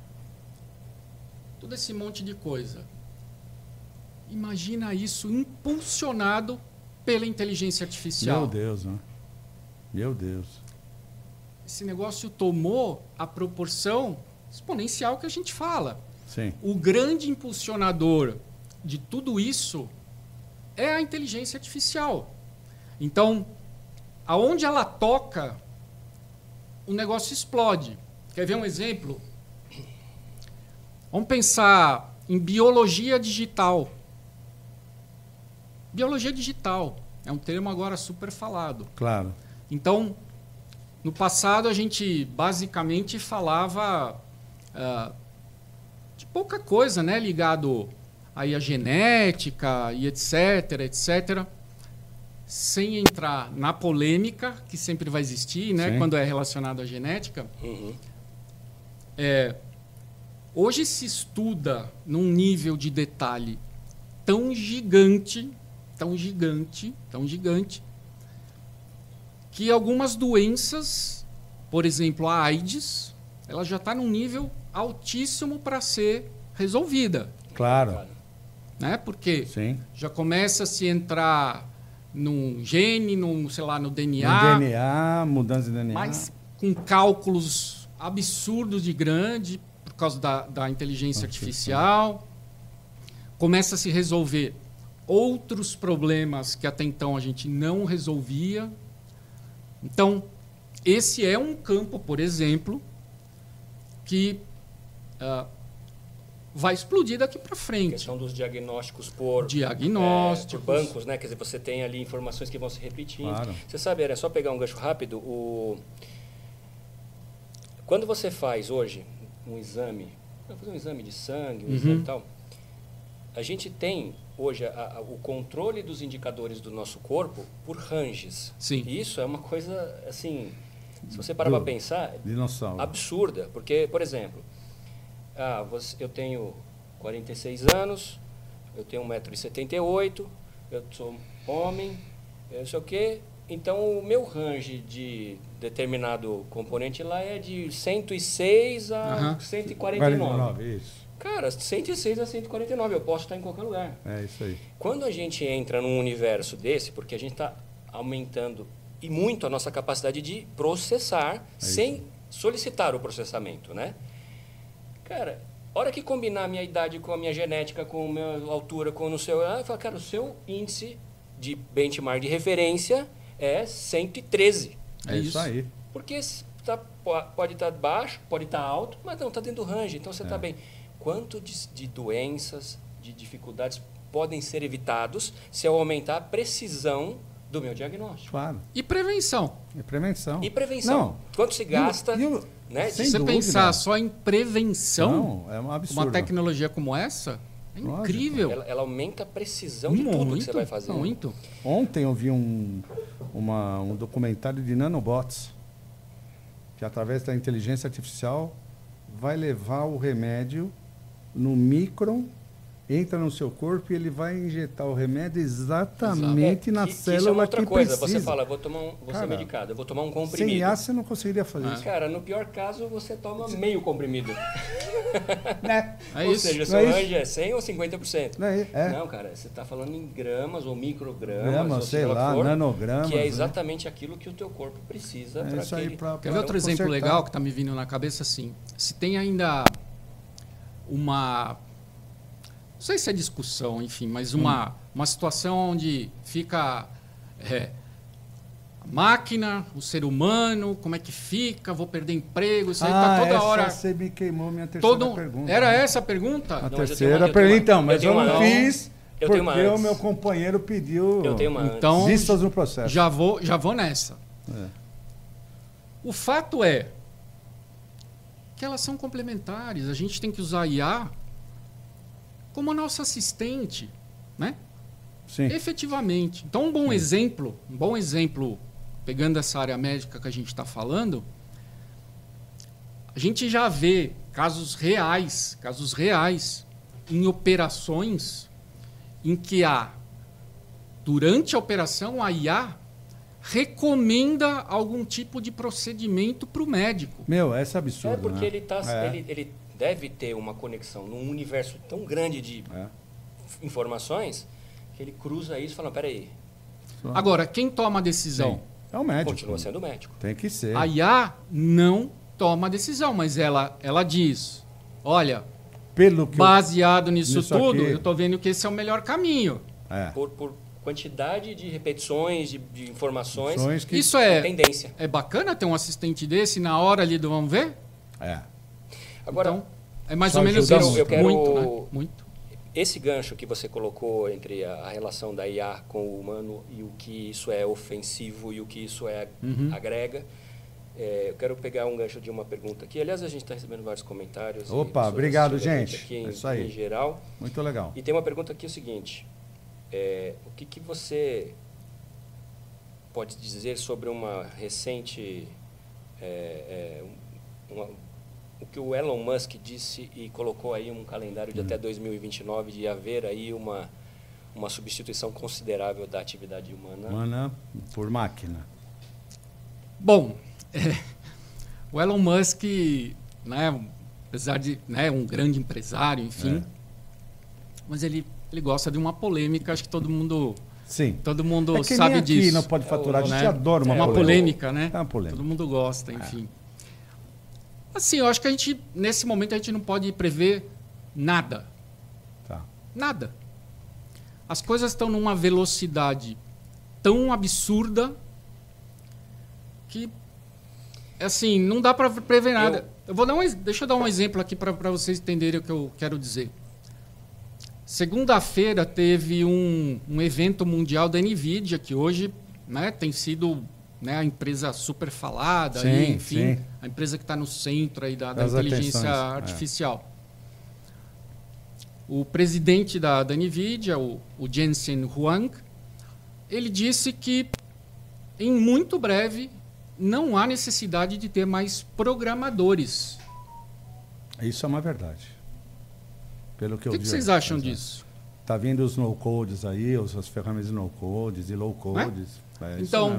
Speaker 3: Todo esse monte de coisa. Imagina isso impulsionado pela inteligência artificial.
Speaker 1: Meu Deus, né? Meu Deus.
Speaker 3: Esse negócio tomou a proporção exponencial que a gente fala.
Speaker 1: Sim.
Speaker 3: O grande impulsionador de tudo isso é a inteligência artificial. Então, aonde ela toca, o negócio explode. Quer ver um exemplo? Vamos pensar em biologia digital. Biologia digital é um termo agora super falado.
Speaker 1: Claro.
Speaker 3: Então, no passado a gente basicamente falava de pouca coisa, né, ligado aí à genética e etc, etc, sem entrar na polêmica que sempre vai existir, né,
Speaker 1: Sim.
Speaker 3: quando é relacionado à genética.
Speaker 2: Uhum.
Speaker 3: Hoje se estuda num nível de detalhe tão gigante, que algumas doenças, por exemplo, a AIDS, ela já está num nível altíssimo para ser resolvida.
Speaker 1: Claro.
Speaker 3: Né? Porque
Speaker 1: Sim.
Speaker 3: já começa a se entrar num gene, sei lá, no
Speaker 1: No
Speaker 3: DNA,
Speaker 1: DNA, mudança de DNA.
Speaker 3: mas com cálculos absurdos de grande, por causa da inteligência artificial. Começa a se resolver outros problemas que até então a gente não resolvia. Então, esse é um campo, por exemplo, que vai explodir daqui para
Speaker 2: A
Speaker 3: frente.
Speaker 2: questão dos diagnósticos por bancos, né? Quer dizer, você tem ali informações que vão se repetindo.
Speaker 1: Claro.
Speaker 2: Você sabe, era só pegar um gancho rápido. Quando você faz hoje um exame, vai fazer um exame de sangue, um exame e tal, a gente tem hoje o controle dos indicadores do nosso corpo por ranges.
Speaker 3: Sim.
Speaker 2: E isso é uma coisa, assim, se você parar para pensar,
Speaker 1: Dinossauro.
Speaker 2: absurda. Porque, por exemplo, eu tenho 46 anos, eu tenho 1,78 m, eu sou homem, eu não sei o quê. Então, o meu range de determinado componente lá é de 106 a 149.
Speaker 1: Isso.
Speaker 2: Cara, 106 a 149, eu posso estar em qualquer lugar.
Speaker 1: É isso aí.
Speaker 2: Quando a gente entra num universo desse, porque a gente está aumentando e muito a nossa capacidade de processar sem solicitar o processamento, né? Cara, hora que combinar a minha idade com a minha genética, com a minha altura, com o seu... Eu falo, cara, o seu índice de benchmark de referência é 113.
Speaker 1: É isso aí.
Speaker 2: Porque pode estar baixo, pode estar alto, mas não, está dentro do range, então você está bem. Quanto de doenças, de dificuldades podem ser evitados se eu aumentar a precisão do meu diagnóstico?
Speaker 1: Claro.
Speaker 3: E prevenção.
Speaker 1: E prevenção.
Speaker 2: E prevenção.
Speaker 1: Não.
Speaker 2: Quanto se gasta... né?
Speaker 3: Se você pensar só em prevenção,
Speaker 1: não, é um absurdo.
Speaker 3: uma tecnologia como essa, é incrível.
Speaker 2: Ela aumenta a precisão de tudo que você vai fazer.
Speaker 3: Muito.
Speaker 1: Ontem eu vi um documentário de nanobots, que através da inteligência artificial vai levar o remédio no micron, entra no seu corpo e ele vai injetar o remédio exatamente na célula
Speaker 2: isso é uma outra
Speaker 1: que
Speaker 2: coisa.
Speaker 1: precisa.
Speaker 2: Você fala, vou ser medicado, eu vou tomar um comprimido.
Speaker 1: Sem ar você não conseguiria fazer isso.
Speaker 2: Cara, no pior caso, você toma meio comprimido.
Speaker 1: Né?
Speaker 3: É
Speaker 2: ou
Speaker 3: isso.
Speaker 2: seja,
Speaker 1: Não
Speaker 2: seu
Speaker 1: é
Speaker 2: range é 100 ou 50%.
Speaker 1: Não,
Speaker 2: Não, cara, você está falando em gramas ou microgramas,
Speaker 1: Grama,
Speaker 2: ou
Speaker 1: sei
Speaker 2: seja
Speaker 1: lá,
Speaker 2: for,
Speaker 1: nanogramas.
Speaker 2: que é
Speaker 1: né?
Speaker 2: exatamente aquilo que o teu corpo precisa para
Speaker 1: Isso aí,
Speaker 3: Quer ver outro exemplo legal que está me vindo na cabeça? Assim, se tem ainda uma... Não sei se é discussão, enfim, mas uma situação onde fica a máquina, o ser humano, como é que fica, vou perder emprego, isso aí está toda hora...
Speaker 1: Você me queimou minha terceira pergunta.
Speaker 3: Era essa a pergunta?
Speaker 1: A
Speaker 2: Não,
Speaker 1: terceira pergunta. Então, mas eu não fiz
Speaker 2: eu tenho
Speaker 1: porque
Speaker 2: uma
Speaker 1: o meu companheiro pediu
Speaker 2: Eu tenho uma
Speaker 3: então,
Speaker 1: vistas no processo.
Speaker 3: Já vou nessa. O fato é que elas são complementares. A gente tem que usar a IA como a nossa assistente, né?
Speaker 1: Sim.
Speaker 3: Efetivamente. Então, um bom exemplo, pegando essa área médica que a gente está falando, a gente já vê casos reais em operações em que durante a operação, a IA recomenda algum tipo de procedimento para o médico.
Speaker 1: Meu, essa é absurdo.
Speaker 2: É porque
Speaker 1: né?
Speaker 2: ele deve ter uma conexão num universo tão grande de informações que ele cruza isso e fala, peraí.
Speaker 3: Agora, quem toma a decisão?
Speaker 1: Sim. É o médico.
Speaker 2: Continua sendo o médico.
Speaker 1: Tem que ser.
Speaker 3: A IA não toma a decisão, mas ela diz, olha,
Speaker 1: Pelo que
Speaker 3: baseado nisso tudo,
Speaker 1: aqui,
Speaker 3: eu estou vendo que esse é o melhor caminho.
Speaker 2: Por quantidade de repetições, de informações,
Speaker 1: que...
Speaker 3: Isso é
Speaker 2: tendência.
Speaker 3: É bacana ter um assistente desse na hora ali do vamos ver?
Speaker 2: Agora,
Speaker 3: então, é mais
Speaker 1: só
Speaker 3: ou menos
Speaker 1: ajuda
Speaker 3: isso.
Speaker 2: eu quero-
Speaker 3: Muito, né? Muito.
Speaker 2: esse gancho que você colocou entre a relação da IA com o humano e o que isso é ofensivo e o que isso agrega, eu quero pegar um gancho de uma pergunta aqui. Aliás, a gente está recebendo vários comentários.
Speaker 1: Opa, obrigado, gente.
Speaker 2: Aqui
Speaker 1: É isso aí.
Speaker 2: Em geral.
Speaker 1: Muito legal.
Speaker 2: E tem uma pergunta aqui, o seguinte. O que você pode dizer sobre uma recente... o que o Elon Musk disse e colocou aí um calendário de até 2029 de haver aí uma substituição considerável da atividade humana.
Speaker 1: Humana por máquina.
Speaker 3: Bom, o Elon Musk, né, apesar de um grande empresário, enfim, mas ele gosta de uma polêmica, acho que todo mundo
Speaker 1: Sim.
Speaker 3: sabe
Speaker 1: nem aqui
Speaker 3: disso.
Speaker 1: não pode faturar, a gente
Speaker 3: né?
Speaker 1: adora uma
Speaker 3: polêmica, né?
Speaker 1: É uma polêmica.
Speaker 3: Todo mundo gosta, enfim. Assim, eu acho que nesse momento, a gente não pode prever nada.
Speaker 1: Tá.
Speaker 3: Nada. As coisas estão numa velocidade tão absurda que, assim, não dá para prever nada. Deixa eu dar um exemplo aqui para vocês entenderem o que eu quero dizer. Segunda-feira teve um evento mundial da NVIDIA, que hoje, né, tem sido, né, a empresa super falada,
Speaker 1: Sim,
Speaker 3: aí, enfim,
Speaker 1: sim.
Speaker 3: a empresa que está no centro aí da
Speaker 1: Das
Speaker 3: inteligência
Speaker 1: atenções,
Speaker 3: artificial. O presidente da NVIDIA, o Jensen Huang, ele disse que em muito breve não há necessidade de ter mais programadores.
Speaker 1: Isso é uma verdade. Pelo que
Speaker 3: O que vocês acham disso?
Speaker 1: Tá vindo os no-codes aí, as ferramentas no-codes e low-codes.
Speaker 3: Então,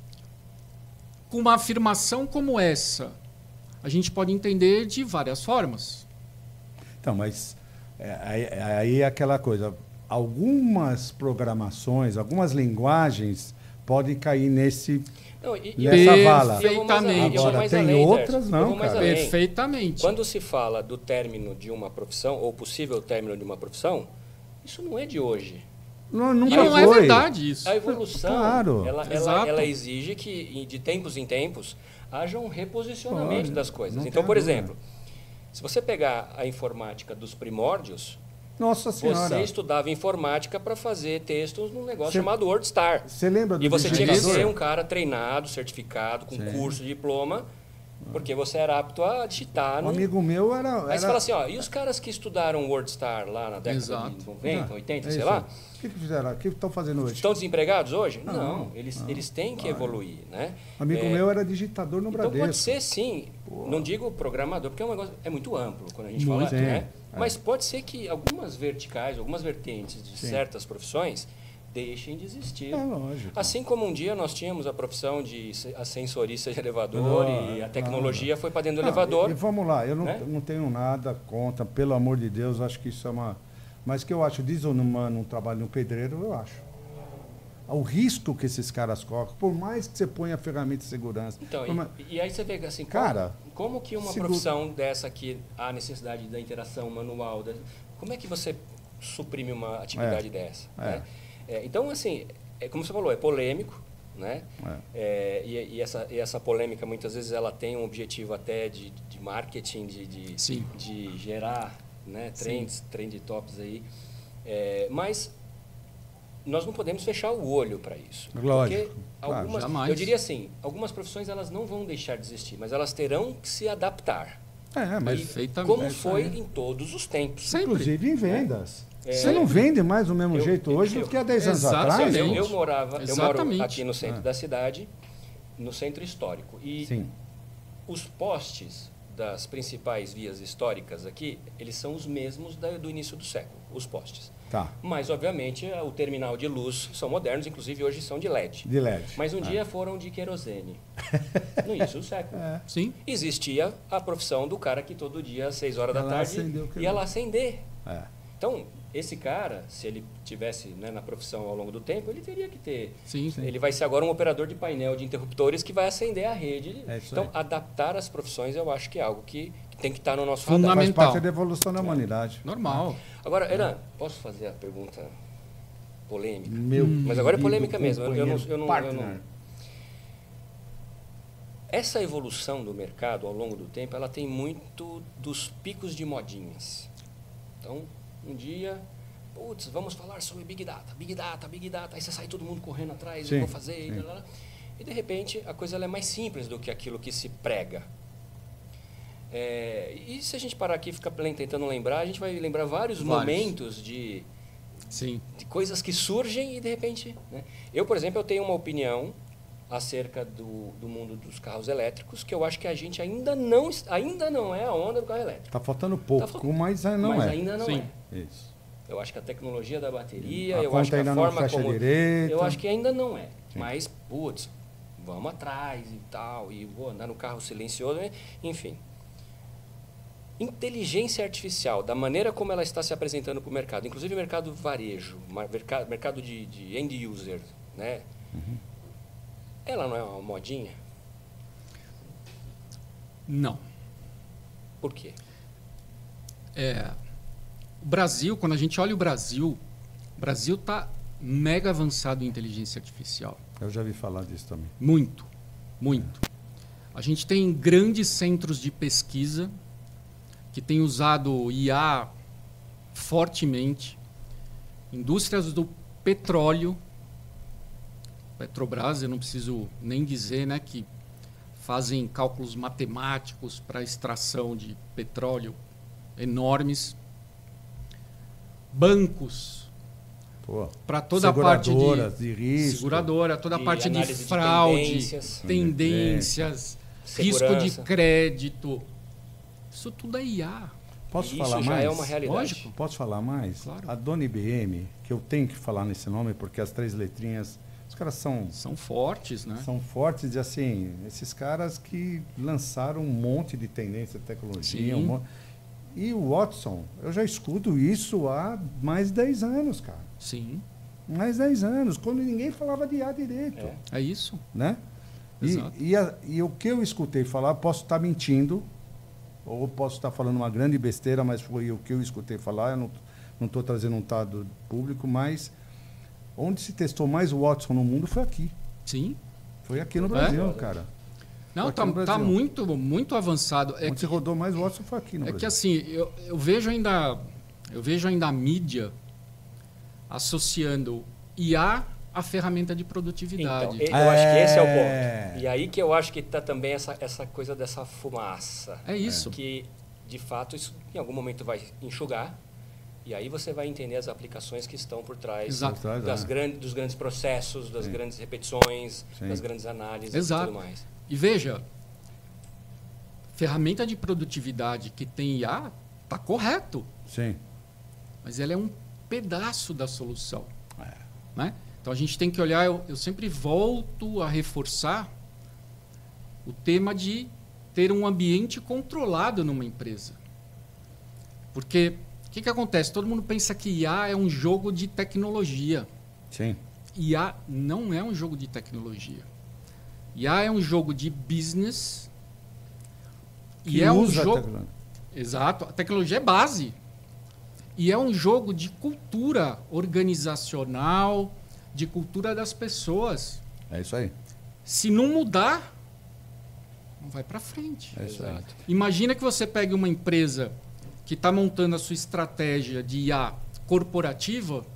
Speaker 3: com uma afirmação como essa, a gente pode entender de várias formas.
Speaker 1: Então, mas aí é aquela coisa. Algumas programações, algumas linguagens podem cair nessa vala.
Speaker 3: Perfeitamente.
Speaker 1: Agora, tem outras não, cara.
Speaker 3: Perfeitamente.
Speaker 2: Quando se fala do término de uma profissão, ou possível término de uma profissão, isso não é de hoje.
Speaker 1: Nunca
Speaker 3: não é verdade isso.
Speaker 2: A evolução,
Speaker 1: Claro.
Speaker 2: ela exige que, de tempos em tempos, haja um reposicionamento das coisas. Então, por exemplo, se você pegar a informática dos primórdios,
Speaker 1: Nossa Senhora.
Speaker 2: você estudava informática para fazer textos num negócio chamado WordStar.
Speaker 1: Você lembra do
Speaker 2: E você tinha que
Speaker 1: digitador?
Speaker 2: ser um cara treinado, certificado, com curso, diploma, porque você era apto a digitar.
Speaker 1: Um amigo meu era...
Speaker 2: Aí você fala assim, e os caras que estudaram WordStar lá na década de 90, 80, sei lá?
Speaker 1: O que fizeram? O que estão fazendo hoje?
Speaker 2: Estão desempregados hoje? Não, eles têm que evoluir, né?
Speaker 1: Amigo meu era digitador no Bradesco.
Speaker 2: Então pode ser sim, não digo programador, porque é um negócio muito amplo quando a gente fala, né? Mas pode ser que algumas verticais, algumas vertentes de certas profissões deixem de existir.
Speaker 1: É lógico.
Speaker 2: Assim como um dia nós tínhamos a profissão de ascensorista de elevador e a tecnologia foi para dentro do elevador.
Speaker 1: E vamos lá, eu
Speaker 2: né?
Speaker 1: não tenho nada contra, pelo amor de Deus, acho que isso é uma... Mas que eu acho desumano um trabalho no pedreiro, eu acho. O risco que esses caras colocam, por mais que você ponha ferramenta de segurança.
Speaker 2: Então, e aí você vê assim,
Speaker 1: cara,
Speaker 2: como que uma profissão dessa que há necessidade da interação manual, como é que você suprime uma atividade dessa? Né? Então, assim, como você falou, é polêmico, né? E essa polêmica, muitas vezes, ela tem um objetivo até de marketing, de gerar, né, trend tops aí. Mas nós não podemos fechar o olho para isso.
Speaker 1: Lógico.
Speaker 2: Porque eu diria assim, algumas profissões elas não vão deixar de existir, mas elas terão que se adaptar.
Speaker 1: Mas
Speaker 2: como foi em todos os tempos.
Speaker 3: Sempre.
Speaker 1: Inclusive em vendas. Você não vende mais do mesmo jeito hoje do que há 10 anos atrás?
Speaker 2: Eu moro aqui no centro da cidade, no centro histórico. E os postes das principais vias históricas aqui, eles são os mesmos do início do século, os postes.
Speaker 1: Tá.
Speaker 2: Mas, obviamente, o terminal de luz são modernos, inclusive hoje são de LED.
Speaker 1: De LED.
Speaker 2: Mas um dia foram de querosene. No início do século.
Speaker 3: Sim.
Speaker 2: Existia a profissão do cara que todo dia, às 6 horas da tarde, ia lá acender. Então, esse cara, se ele tivesse, né, na profissão ao longo do tempo, ele teria que ter.
Speaker 3: Sim.
Speaker 2: Ele vai ser agora um operador de painel de interruptores que vai acender a rede. Então,
Speaker 1: aí.
Speaker 2: adaptar as profissões, eu acho que é algo que tem que estar no nosso
Speaker 3: Fundamental.
Speaker 1: Faz parte da evolução da humanidade.
Speaker 3: Normal.
Speaker 2: Agora, Eran, posso fazer a pergunta polêmica?
Speaker 1: Mas
Speaker 2: agora é polêmica mesmo. Eu não. Essa evolução do mercado ao longo do tempo, ela tem muito dos picos de modinhas. Então, um dia, putz, vamos falar sobre Big Data, Big Data, Big Data. Aí você sai todo mundo correndo atrás, eu vou fazer. E de repente, a coisa ela é mais simples do que aquilo que se prega. E se a gente parar aqui e ficar tentando lembrar, a gente vai lembrar vários momentos de coisas que surgem e de repente... Né? Eu, por exemplo, eu tenho uma opinião acerca do mundo dos carros elétricos, que eu acho que a gente ainda não é a onda do carro elétrico.
Speaker 1: Está faltando pouco, mas não é.
Speaker 2: Mas ainda não é.
Speaker 1: Isso.
Speaker 2: Eu acho que a tecnologia da bateria,
Speaker 1: eu acho que a forma como...
Speaker 2: Eu acho que ainda não é. Sim. Mas, putz, vamos atrás e tal, e vou andar no carro silencioso, enfim. Inteligência artificial, da maneira como ela está se apresentando para o mercado, inclusive mercado varejo, mercado de end user, né? Ela não é uma modinha?
Speaker 3: Não.
Speaker 2: Por quê?
Speaker 3: O Brasil, quando a gente olha o Brasil está mega avançado em inteligência artificial.
Speaker 1: Eu já ouvi falar disso também.
Speaker 3: Muito, muito. A gente tem grandes centros de pesquisa que têm usado IA fortemente. Indústrias do petróleo, Petrobras, eu não preciso nem dizer, né, que fazem cálculos matemáticos para extração de petróleo enormes. Bancos, para toda a parte
Speaker 1: de risco,
Speaker 3: seguradora, toda a parte de fraude, tendências, risco de crédito. Isso tudo é IA.
Speaker 1: Posso falar mais?
Speaker 2: Já é uma realidade.
Speaker 3: Lógico.
Speaker 1: Posso falar mais?
Speaker 3: Claro.
Speaker 1: A dona IBM, que eu tenho que falar nesse nome, porque as 3 letrinhas, os caras são
Speaker 3: fortes, né?
Speaker 1: São fortes e assim, esses caras que lançaram um monte de tendência de tecnologia. E o Watson, eu já escuto isso há mais de 10 anos, cara.
Speaker 3: Sim.
Speaker 1: Mais de 10 anos, quando ninguém falava de IA direito.
Speaker 3: É isso.
Speaker 1: Né?
Speaker 3: Exato.
Speaker 1: E o que eu escutei falar, posso estar mentindo, ou posso estar falando uma grande besteira, mas foi o que eu escutei falar, eu não estou trazendo um dado público, mas onde se testou mais o Watson no mundo foi aqui.
Speaker 3: Sim.
Speaker 1: Foi aqui no Brasil, cara.
Speaker 3: Não, tá muito, muito avançado.
Speaker 1: Onde se rodou mais o Watson foi aqui no Brasil.
Speaker 3: Que assim, eu vejo ainda a mídia associando IA à ferramenta de produtividade.
Speaker 2: Então, eu acho que esse é o ponto. E aí que eu acho que está também essa coisa dessa fumaça.
Speaker 3: É isso.
Speaker 2: Que, de fato, isso em algum momento vai enxugar. E aí você vai entender as aplicações que estão por trás dos grandes processos, das grandes repetições, das grandes análises e tudo mais.
Speaker 3: E veja, ferramenta de produtividade que tem IA está correto.
Speaker 1: Sim.
Speaker 3: Mas ela é um pedaço da solução. Né? Então a gente tem que olhar, eu sempre volto a reforçar o tema de ter um ambiente controlado numa empresa. Porque o que acontece? Todo mundo pensa que IA é um jogo de tecnologia.
Speaker 1: Sim.
Speaker 3: IA não é um jogo de tecnologia. IA é um jogo de business. E é um jogo. Exato, a tecnologia é base. E é um jogo de cultura organizacional, de cultura das pessoas.
Speaker 1: É isso aí.
Speaker 3: Se não mudar, não vai para frente.
Speaker 1: É isso aí.
Speaker 3: Imagina que você pegue uma empresa que está montando a sua estratégia de IA corporativa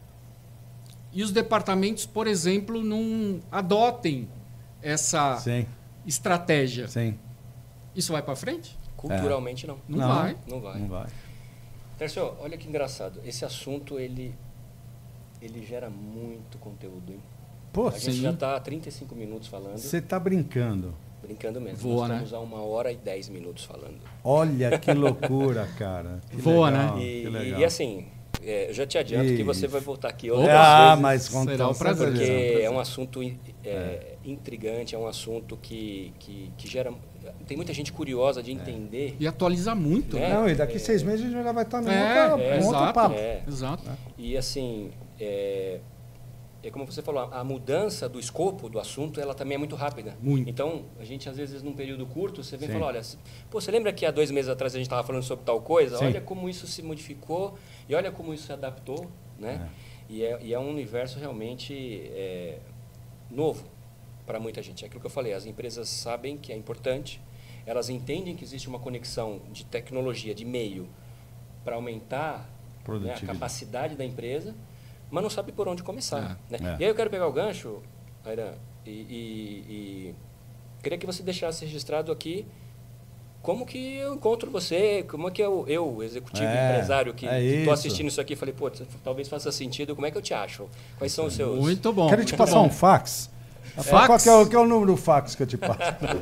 Speaker 3: e os departamentos, por exemplo, não adotem essa estratégia.
Speaker 1: Sim.
Speaker 3: Isso vai para frente?
Speaker 2: Culturalmente não.
Speaker 3: Não vai.
Speaker 2: Não vai. Tércio, olha que engraçado. Esse assunto, ele gera muito conteúdo, hein?
Speaker 1: Pô,
Speaker 2: a gente já está há 35 minutos falando.
Speaker 1: Você está brincando.
Speaker 2: Brincando mesmo.
Speaker 3: Voa,
Speaker 2: Nós estamos a 1h10 falando.
Speaker 1: Olha que loucura, cara. Que
Speaker 3: Voa,
Speaker 1: legal,
Speaker 3: né?
Speaker 2: E assim, eu já te adianto que você vai voltar aqui outras vezes.
Speaker 1: Mas com
Speaker 3: será um prazer.
Speaker 2: Porque é um assunto intrigante, é um assunto que gera... Tem muita gente curiosa de entender.
Speaker 3: E atualiza muito.
Speaker 2: Né?
Speaker 1: Não, e daqui 6 meses a gente já vai estar no
Speaker 3: exato,
Speaker 1: papo.
Speaker 3: Exato.
Speaker 2: E assim, como você falou, a mudança do escopo do assunto, ela também é muito rápida.
Speaker 3: Muito.
Speaker 2: Então, a gente às vezes num período curto, você vem e fala, olha, você lembra que há 2 meses atrás a gente estava falando sobre tal coisa?
Speaker 1: Sim.
Speaker 2: Olha como isso se modificou e olha como isso se adaptou, né? E é um universo realmente novo para muita gente. É aquilo que eu falei, as empresas sabem que é importante, elas entendem que existe uma conexão de tecnologia, de meio, para aumentar, né, a capacidade da empresa, mas não sabe por onde começar. Né? E aí eu quero pegar o gancho, Ayran, e queria que você deixasse registrado aqui como que eu encontro você, como é que eu executivo, empresário, que estou assistindo isso aqui, falei, pô, talvez faça sentido, como é que eu te acho? Quais são os seus...
Speaker 3: Muito bom.
Speaker 1: Quero te passar um fax.
Speaker 3: Fax?
Speaker 1: Qual que é o número do fax que eu te passo?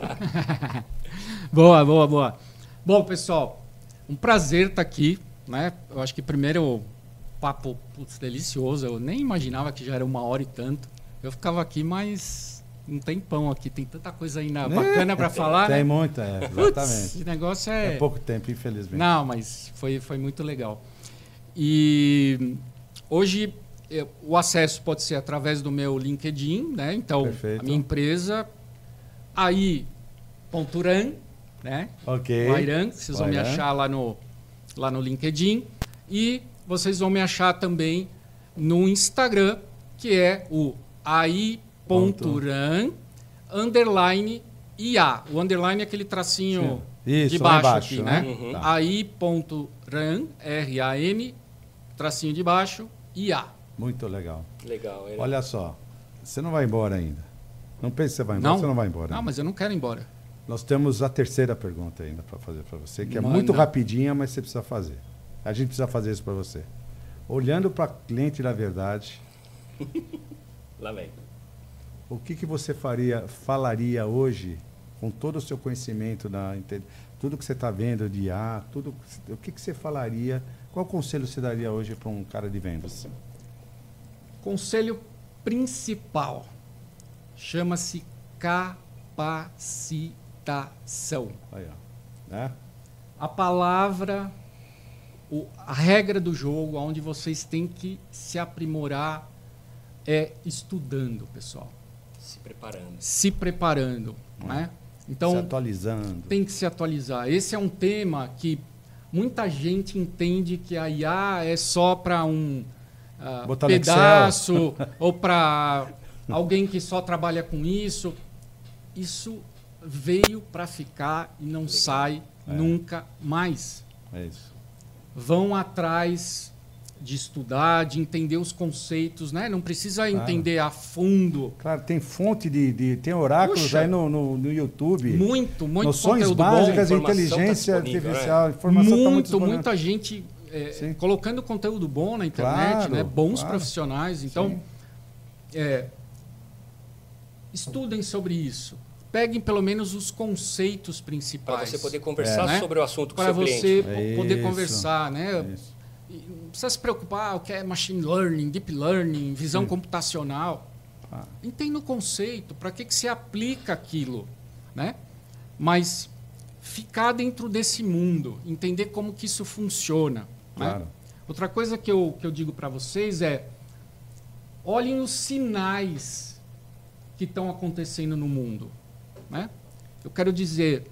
Speaker 3: Boa. Bom, pessoal, um prazer estar aqui, né? Eu acho que primeiro papo delicioso, eu nem imaginava que já era 1 hora e tanto. Eu ficava aqui, mas um tempão aqui, tem tanta coisa ainda bacana para falar.
Speaker 1: Tem
Speaker 3: né?
Speaker 1: muita, exatamente.
Speaker 3: Esse negócio é
Speaker 1: pouco tempo, infelizmente.
Speaker 3: Não, mas foi muito legal. E hoje o acesso pode ser através do meu LinkedIn, né? Então,
Speaker 1: Perfeito.
Speaker 3: a minha empresa, AI.ran, né?
Speaker 1: Ok.
Speaker 3: O Ayran, vocês vão me achar lá no LinkedIn. E vocês vão me achar também no Instagram, que é o AI.ran _IA. O underline é aquele tracinho de baixo aqui, né?
Speaker 2: Uhum.
Speaker 3: AI.ran, R-A-N, tracinho de baixo, IA.
Speaker 1: Muito legal.
Speaker 2: Legal.
Speaker 1: Olha só, você não vai embora ainda. Não pense que você vai embora, você não vai embora.
Speaker 3: Não, mas eu não quero ir embora.
Speaker 1: Nós temos a terceira pergunta ainda para fazer para você, que é
Speaker 3: Manda.
Speaker 1: muito rapidinha, mas você precisa fazer. A gente precisa fazer isso para você. Olhando para cliente da verdade,
Speaker 2: Lá vem.
Speaker 1: o que você falaria hoje, com todo o seu conhecimento, tudo que você está vendo de IA, o que você falaria, qual conselho você daria hoje para um cara de vendas?
Speaker 3: Conselho principal chama-se capacitação.
Speaker 1: Aí, ó. Né?
Speaker 3: A palavra, a regra do jogo, onde vocês têm que se aprimorar é estudando, pessoal. Se preparando. Né? Então,
Speaker 1: se atualizando.
Speaker 3: Tem que se atualizar. Esse é um tema que muita gente entende que a IA é só para um pedaço ou para alguém que só trabalha com isso. Isso veio para ficar e não sai nunca mais.
Speaker 1: É isso.
Speaker 3: Vão atrás de estudar, de entender os conceitos, né? Não precisa entender a fundo.
Speaker 1: Claro, tem fonte tem oráculos. Puxa, aí no YouTube.
Speaker 3: Muito
Speaker 1: noções
Speaker 3: conteúdo
Speaker 1: básicas,
Speaker 3: bom.
Speaker 1: Inteligência artificial, informação
Speaker 3: muita gente colocando conteúdo bom na internet,
Speaker 1: claro,
Speaker 3: né? Bons profissionais. Então, estudem sobre isso. Peguem pelo menos os conceitos principais.
Speaker 2: Para você poder conversar sobre o assunto com o seu
Speaker 3: cliente. Para você poder conversar, né?
Speaker 1: Isso.
Speaker 3: Não precisa se preocupar o que é machine learning, deep learning, visão computacional. Entenda o conceito, para que se aplica aquilo, né? Mas ficar dentro desse mundo, entender como que isso funciona.
Speaker 1: Claro.
Speaker 3: Né? Outra coisa que eu digo para vocês é, olhem os sinais que estão acontecendo no mundo. Né? Eu quero dizer,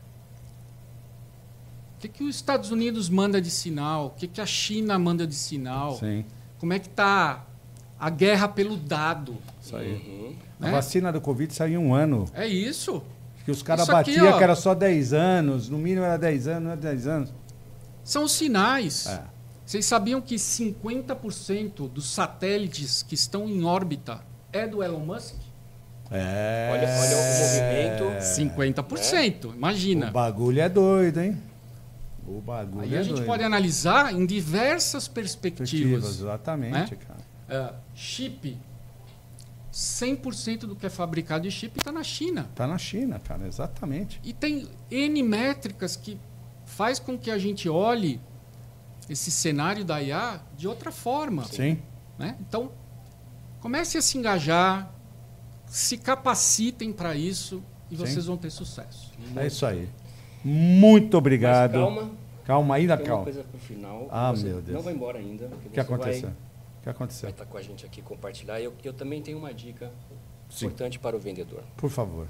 Speaker 3: o que os Estados Unidos manda de sinal? O que a China manda de sinal?
Speaker 1: Sim.
Speaker 3: Como é que está a guerra pelo dado?
Speaker 1: Isso aí.
Speaker 3: Né?
Speaker 1: A vacina do Covid saiu em 1 ano.
Speaker 3: É isso.
Speaker 1: Que os caras batiam que era só 10 anos, no mínimo era 10 anos, não era 10 anos.
Speaker 3: São os sinais. Vocês sabiam que 50% dos satélites que estão em órbita é do Elon Musk?
Speaker 2: Olha o movimento.
Speaker 3: 50%, imagina.
Speaker 1: O bagulho é doido, hein? O bagulho
Speaker 3: Aí a gente pode analisar em diversas perspectivas.
Speaker 1: Exatamente,
Speaker 3: né?
Speaker 1: cara.
Speaker 3: Chip, 100% do que é fabricado de chip está na China.
Speaker 1: Está na China, cara, exatamente.
Speaker 3: E tem N métricas que faz com que a gente olhe esse cenário da IA de outra forma.
Speaker 1: Sim.
Speaker 3: Né? Então, comece a se engajar, se capacitem para isso e vocês vão ter sucesso.
Speaker 1: É isso aí. Muito obrigado.
Speaker 2: Mas calma.
Speaker 1: Calma, ainda
Speaker 2: Tem
Speaker 1: calma.
Speaker 2: uma coisa pro final.
Speaker 1: Ah,
Speaker 2: Você
Speaker 1: meu Deus.
Speaker 2: não vai embora ainda.
Speaker 1: O que aconteceu? O que
Speaker 2: Vai
Speaker 1: aconteceu?
Speaker 2: estar com a gente aqui, compartilhar. Eu também tenho uma dica
Speaker 1: Sim.
Speaker 2: importante para o vendedor.
Speaker 1: Por favor.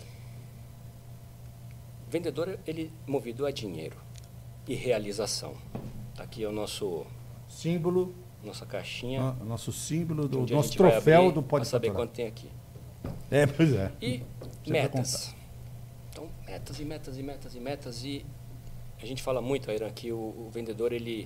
Speaker 2: O vendedor, ele é movido a dinheiro e realização. Tá aqui é o
Speaker 1: Símbolo,
Speaker 2: nossa caixinha.
Speaker 1: nosso símbolo,
Speaker 2: que um
Speaker 1: do
Speaker 2: dia a
Speaker 1: nosso
Speaker 2: gente vai
Speaker 1: troféu
Speaker 2: abrir
Speaker 1: do
Speaker 2: pra
Speaker 1: Pode
Speaker 2: saber
Speaker 1: Faturar.
Speaker 2: quanto tem aqui.
Speaker 1: É, pois é.
Speaker 2: E
Speaker 1: Você
Speaker 2: metas. Então, metas e metas e metas e metas. E a gente fala muito, Airan, que o vendedor, ele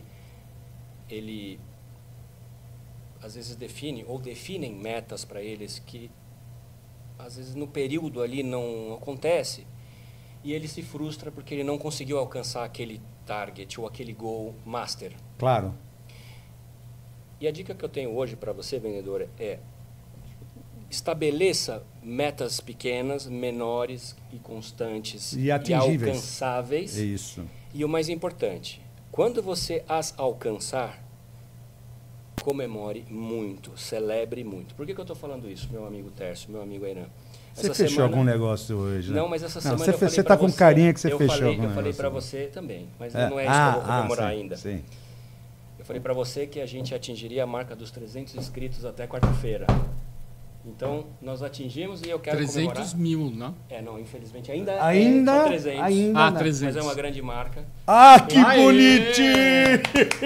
Speaker 2: às vezes definem metas para eles que às vezes no período ali não acontece e ele se frustra porque ele não conseguiu alcançar aquele target ou aquele goal master.
Speaker 1: Claro.
Speaker 2: E a dica que eu tenho hoje para você, vendedor, é estabeleça metas pequenas, menores e constantes
Speaker 1: E atingíveis.
Speaker 2: alcançáveis.
Speaker 1: É isso.
Speaker 2: E o mais importante, quando você as alcançar, comemore muito, celebre muito. Por que eu estou falando isso, meu amigo Tércio, meu amigo Airan?
Speaker 1: Você fechou algum negócio hoje, né?
Speaker 2: Não, mas essa semana
Speaker 1: você
Speaker 2: eu falei
Speaker 1: você
Speaker 2: pra
Speaker 1: tá com carinha que você
Speaker 2: eu
Speaker 1: fechou
Speaker 2: falei,
Speaker 1: algum
Speaker 2: Eu falei
Speaker 1: negócio.
Speaker 2: para você também, mas não é isso que eu vou comemorar
Speaker 1: sim,
Speaker 2: ainda.
Speaker 1: Sim.
Speaker 2: Eu falei para você que a gente atingiria a marca dos 300 inscritos até quarta-feira. Então, nós atingimos e eu quero
Speaker 3: 300
Speaker 2: comemorar.
Speaker 3: mil, não?
Speaker 2: Não, infelizmente ainda
Speaker 1: Ainda,
Speaker 2: só 300.
Speaker 1: ainda.
Speaker 3: Ah, 300.
Speaker 2: Mas é uma grande marca.
Speaker 1: Ah, que
Speaker 3: Aê!
Speaker 1: bonitinho!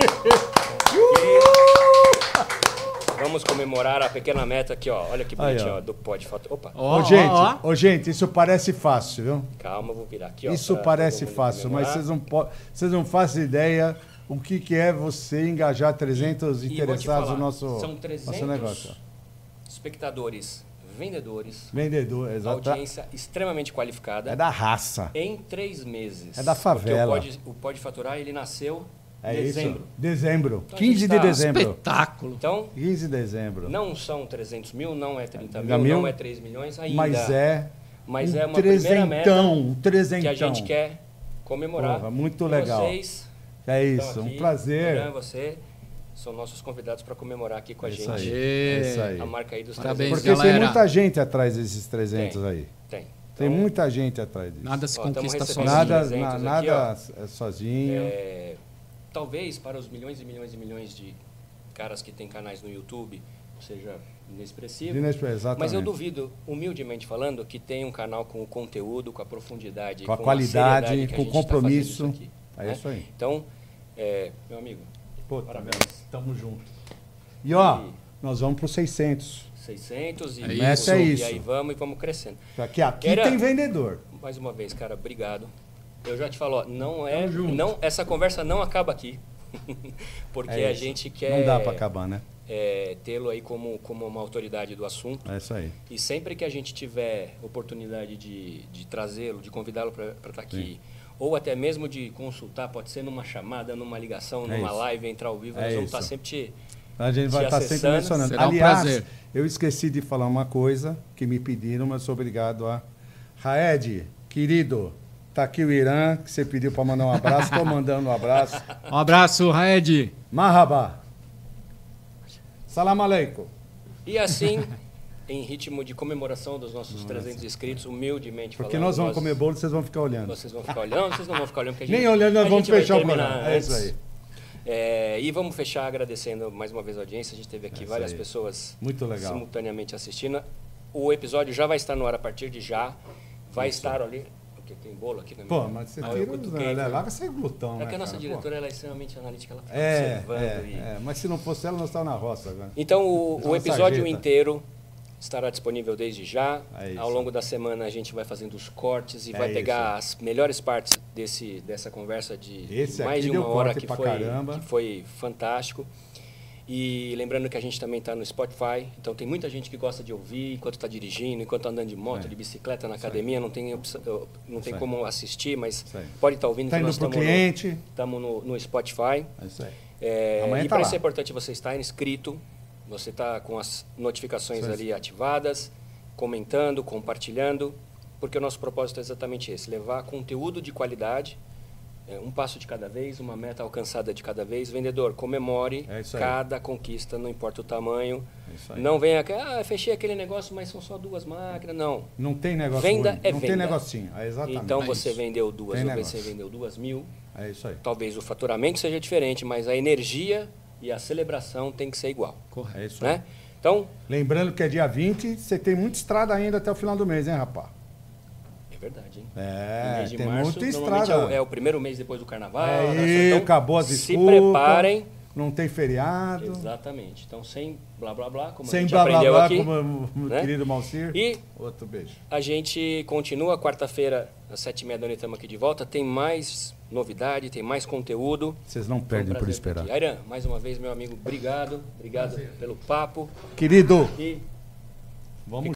Speaker 2: Vamos comemorar a pequena meta aqui, ó. Olha que
Speaker 1: Aí,
Speaker 2: bonitinho,
Speaker 1: ó.
Speaker 2: ó, do Pode Faturar. Opa,
Speaker 3: Ó,
Speaker 1: Ô, gente, isso parece fácil, viu?
Speaker 2: calma, vou virar aqui, ó.
Speaker 1: Isso
Speaker 2: pra
Speaker 1: parece
Speaker 2: todo mundo
Speaker 1: fácil, mas
Speaker 2: comemorar.
Speaker 1: vocês não fazem ideia o que é você engajar 300
Speaker 2: E vou te
Speaker 1: interessados
Speaker 2: falar,
Speaker 1: no nosso,
Speaker 2: são 300
Speaker 1: nosso negócio.
Speaker 2: espectadores, vendedores,
Speaker 1: Vendedor, exato.
Speaker 2: audiência extremamente qualificada.
Speaker 1: É da raça.
Speaker 2: Em 3 meses.
Speaker 1: É da favela.
Speaker 2: Porque o Pode Faturar, ele nasceu
Speaker 1: É
Speaker 2: em dezembro.
Speaker 1: isso. Dezembro.
Speaker 2: Então, a
Speaker 1: 15
Speaker 2: gente
Speaker 1: de
Speaker 2: tá-
Speaker 1: dezembro.
Speaker 3: Espetáculo.
Speaker 2: Então,
Speaker 1: 15 de dezembro.
Speaker 2: não são 300 mil, não é 30
Speaker 1: 30
Speaker 2: mil,
Speaker 1: mil,
Speaker 2: não é 3 milhões ainda.
Speaker 1: Mas é
Speaker 2: é uma primeira meta
Speaker 1: um trezentão.
Speaker 2: que a gente quer comemorar.
Speaker 1: Porra, muito
Speaker 2: E
Speaker 1: legal.
Speaker 2: Vocês
Speaker 1: É
Speaker 2: estão
Speaker 1: isso,
Speaker 2: aqui,
Speaker 1: um prazer.
Speaker 2: Airan, você são nossos convidados para comemorar aqui com a
Speaker 1: Isso
Speaker 2: gente.
Speaker 1: aí.
Speaker 3: Ê,
Speaker 1: Isso aí.
Speaker 2: A marca aí dos
Speaker 3: Parabéns,
Speaker 2: 300.
Speaker 1: Porque tem
Speaker 3: galera.
Speaker 1: muita gente atrás desses 300 aí.
Speaker 2: Tem.
Speaker 1: Tem
Speaker 2: Então,
Speaker 1: muita gente atrás disso.
Speaker 3: Nada se
Speaker 2: Ó, tamo
Speaker 3: conquista
Speaker 2: recebendo
Speaker 3: sozinho.
Speaker 1: Nada,
Speaker 2: 300 aqui,
Speaker 1: nada é sozinho.
Speaker 2: Talvez para os milhões e milhões e milhões de caras que têm canais no YouTube seja inexpressivo.
Speaker 1: Exatamente.
Speaker 2: Mas eu duvido, humildemente falando, que tem um canal com o conteúdo, com a profundidade,
Speaker 1: Com a
Speaker 2: com
Speaker 1: qualidade,
Speaker 2: seriedade que a
Speaker 1: com
Speaker 2: gente tá
Speaker 1: compromisso.
Speaker 2: fazendo aqui,
Speaker 1: É
Speaker 2: né?
Speaker 1: isso aí.
Speaker 2: Então, meu amigo,
Speaker 1: Pô,
Speaker 2: parabéns.
Speaker 1: Tamo junto. E ó,
Speaker 2: E-
Speaker 1: nós vamos pro 600.
Speaker 2: 600 e,
Speaker 3: É isso.
Speaker 1: É
Speaker 2: e
Speaker 1: isso.
Speaker 2: aí vamos crescendo.
Speaker 1: Aqui
Speaker 2: Era-
Speaker 1: tem vendedor.
Speaker 2: Mais uma vez, cara, obrigado. Eu já te falo, ó,
Speaker 3: Tamo junto.
Speaker 2: essa conversa não acaba aqui. Porque
Speaker 1: É
Speaker 2: a
Speaker 1: isso.
Speaker 2: gente quer
Speaker 1: Não dá para acabar, né?
Speaker 2: tê-lo aí como uma autoridade do assunto.
Speaker 1: É isso aí.
Speaker 2: E sempre que a gente tiver oportunidade de trazê-lo, de convidá-lo para estar aqui, ou até mesmo de consultar, pode ser numa chamada, numa ligação,
Speaker 1: É
Speaker 2: numa
Speaker 1: isso.
Speaker 2: live, entrar ao vivo,
Speaker 1: É
Speaker 2: nós vamos
Speaker 1: isso.
Speaker 2: estar sempre te...
Speaker 1: A gente vai
Speaker 2: Te
Speaker 1: estar sempre
Speaker 2: acessando.
Speaker 1: mencionando.
Speaker 3: Será um
Speaker 1: Aliás,
Speaker 3: prazer.
Speaker 1: eu esqueci de falar uma coisa que me pediram, mas sou obrigado a... Raed, querido, tá aqui o Irã, que você pediu para mandar um abraço. Estou mandando um abraço.
Speaker 3: Um abraço, Raed.
Speaker 1: Marhaba. Salam aleikum.
Speaker 2: E assim, em ritmo de comemoração dos nossos 300 inscritos, humildemente
Speaker 1: Porque
Speaker 2: falando,
Speaker 1: nós vamos comer bolo, vocês vão ficar olhando.
Speaker 2: Vocês vão ficar olhando, vocês não vão ficar olhando, porque a
Speaker 1: Nem
Speaker 2: gente,
Speaker 1: olhando, nós
Speaker 2: a
Speaker 1: vamos
Speaker 2: gente vai
Speaker 1: fechar o
Speaker 2: terminar
Speaker 1: programa. É isso
Speaker 2: antes.
Speaker 1: aí.
Speaker 2: E vamos fechar agradecendo mais uma vez a audiência. A gente teve aqui
Speaker 1: É isso
Speaker 2: várias
Speaker 1: aí.
Speaker 2: pessoas
Speaker 1: Muito legal.
Speaker 2: simultaneamente assistindo. O episódio já vai estar no ar a partir de já. Vai estar ali. Porque tem bolo aqui na minha.
Speaker 1: Pô, mas você
Speaker 2: Ah, eu
Speaker 1: tira...
Speaker 2: cutuquei,
Speaker 1: Lá
Speaker 2: foi.
Speaker 1: vai ser glutão,
Speaker 2: É que
Speaker 1: né,
Speaker 2: a nossa
Speaker 1: cara?
Speaker 2: diretora ela é extremamente analítica, ela fica
Speaker 1: É,
Speaker 2: observando.
Speaker 1: mas se não fosse ela, nós estávamos na roça agora.
Speaker 2: Então,
Speaker 1: Essa
Speaker 2: o episódio
Speaker 1: sarjeta.
Speaker 2: inteiro estará disponível desde já.
Speaker 1: É isso.
Speaker 2: Ao longo da semana a gente vai fazendo os cortes e
Speaker 1: É
Speaker 2: vai pegar as melhores partes dessa conversa de
Speaker 1: Esse
Speaker 2: mais
Speaker 1: aqui
Speaker 2: de uma
Speaker 1: deu
Speaker 2: hora
Speaker 1: corte pra
Speaker 2: que
Speaker 1: caramba.
Speaker 2: foi fantástico. E lembrando que a gente também está no Spotify, então tem muita gente que gosta de ouvir enquanto está dirigindo, enquanto está andando de moto,
Speaker 1: É.
Speaker 2: de bicicleta, na academia, não tem
Speaker 1: aí.
Speaker 2: como assistir, mas
Speaker 1: Isso aí.
Speaker 2: pode estar ouvindo
Speaker 1: Tá
Speaker 2: que
Speaker 1: indo
Speaker 2: nós
Speaker 1: pro cliente.
Speaker 2: estamos no Spotify.
Speaker 1: É isso aí.
Speaker 2: E
Speaker 1: Amanhã tá
Speaker 2: para
Speaker 1: lá.
Speaker 2: isso é importante você estar inscrito, você está com as notificações
Speaker 1: Isso aí.
Speaker 2: ali ativadas, comentando, compartilhando, porque o nosso propósito é exatamente esse, levar conteúdo de qualidade Um passo de cada vez, uma meta alcançada de cada vez. Vendedor, comemore cada conquista, não importa o tamanho. Não venha aqui, fechei aquele negócio, mas são só 2 máquinas. Não.
Speaker 1: Não tem negócio
Speaker 2: venda
Speaker 1: ruim.
Speaker 2: É
Speaker 1: não
Speaker 2: venda.
Speaker 1: Tem negocinho. Exatamente.
Speaker 2: Então você vendeu 2, ou você vendeu 2.000.
Speaker 1: É isso aí.
Speaker 2: Talvez o faturamento seja diferente, mas a energia e a celebração tem que ser igual.
Speaker 1: Correto. É isso
Speaker 2: aí. Então,
Speaker 1: lembrando que é dia 20, você tem muita estrada ainda até o final do mês, hein, rapaz?
Speaker 2: É verdade, hein?
Speaker 1: É,
Speaker 2: o mês de
Speaker 1: tem
Speaker 2: março,
Speaker 1: muita
Speaker 2: normalmente
Speaker 1: estrada.
Speaker 2: É o primeiro mês depois do carnaval.
Speaker 1: Então, acabou as desculpas.
Speaker 2: Se preparem.
Speaker 1: Não tem feriado.
Speaker 2: Exatamente. Então, sem blá blá blá, como
Speaker 1: sem
Speaker 2: a gente
Speaker 1: blá,
Speaker 2: aprendeu
Speaker 1: blá, blá,
Speaker 2: aqui.
Speaker 1: Como o querido Malcir.
Speaker 2: E
Speaker 1: outro beijo.
Speaker 2: A gente continua quarta-feira, às 7h30 da noite, estamos aqui de volta. Tem mais novidade, tem mais conteúdo.
Speaker 1: Vocês não perdem por esperar.
Speaker 2: Ayran, mais uma vez, meu amigo, obrigado. Obrigado pelo papo.
Speaker 1: Querido,
Speaker 2: e
Speaker 1: vamos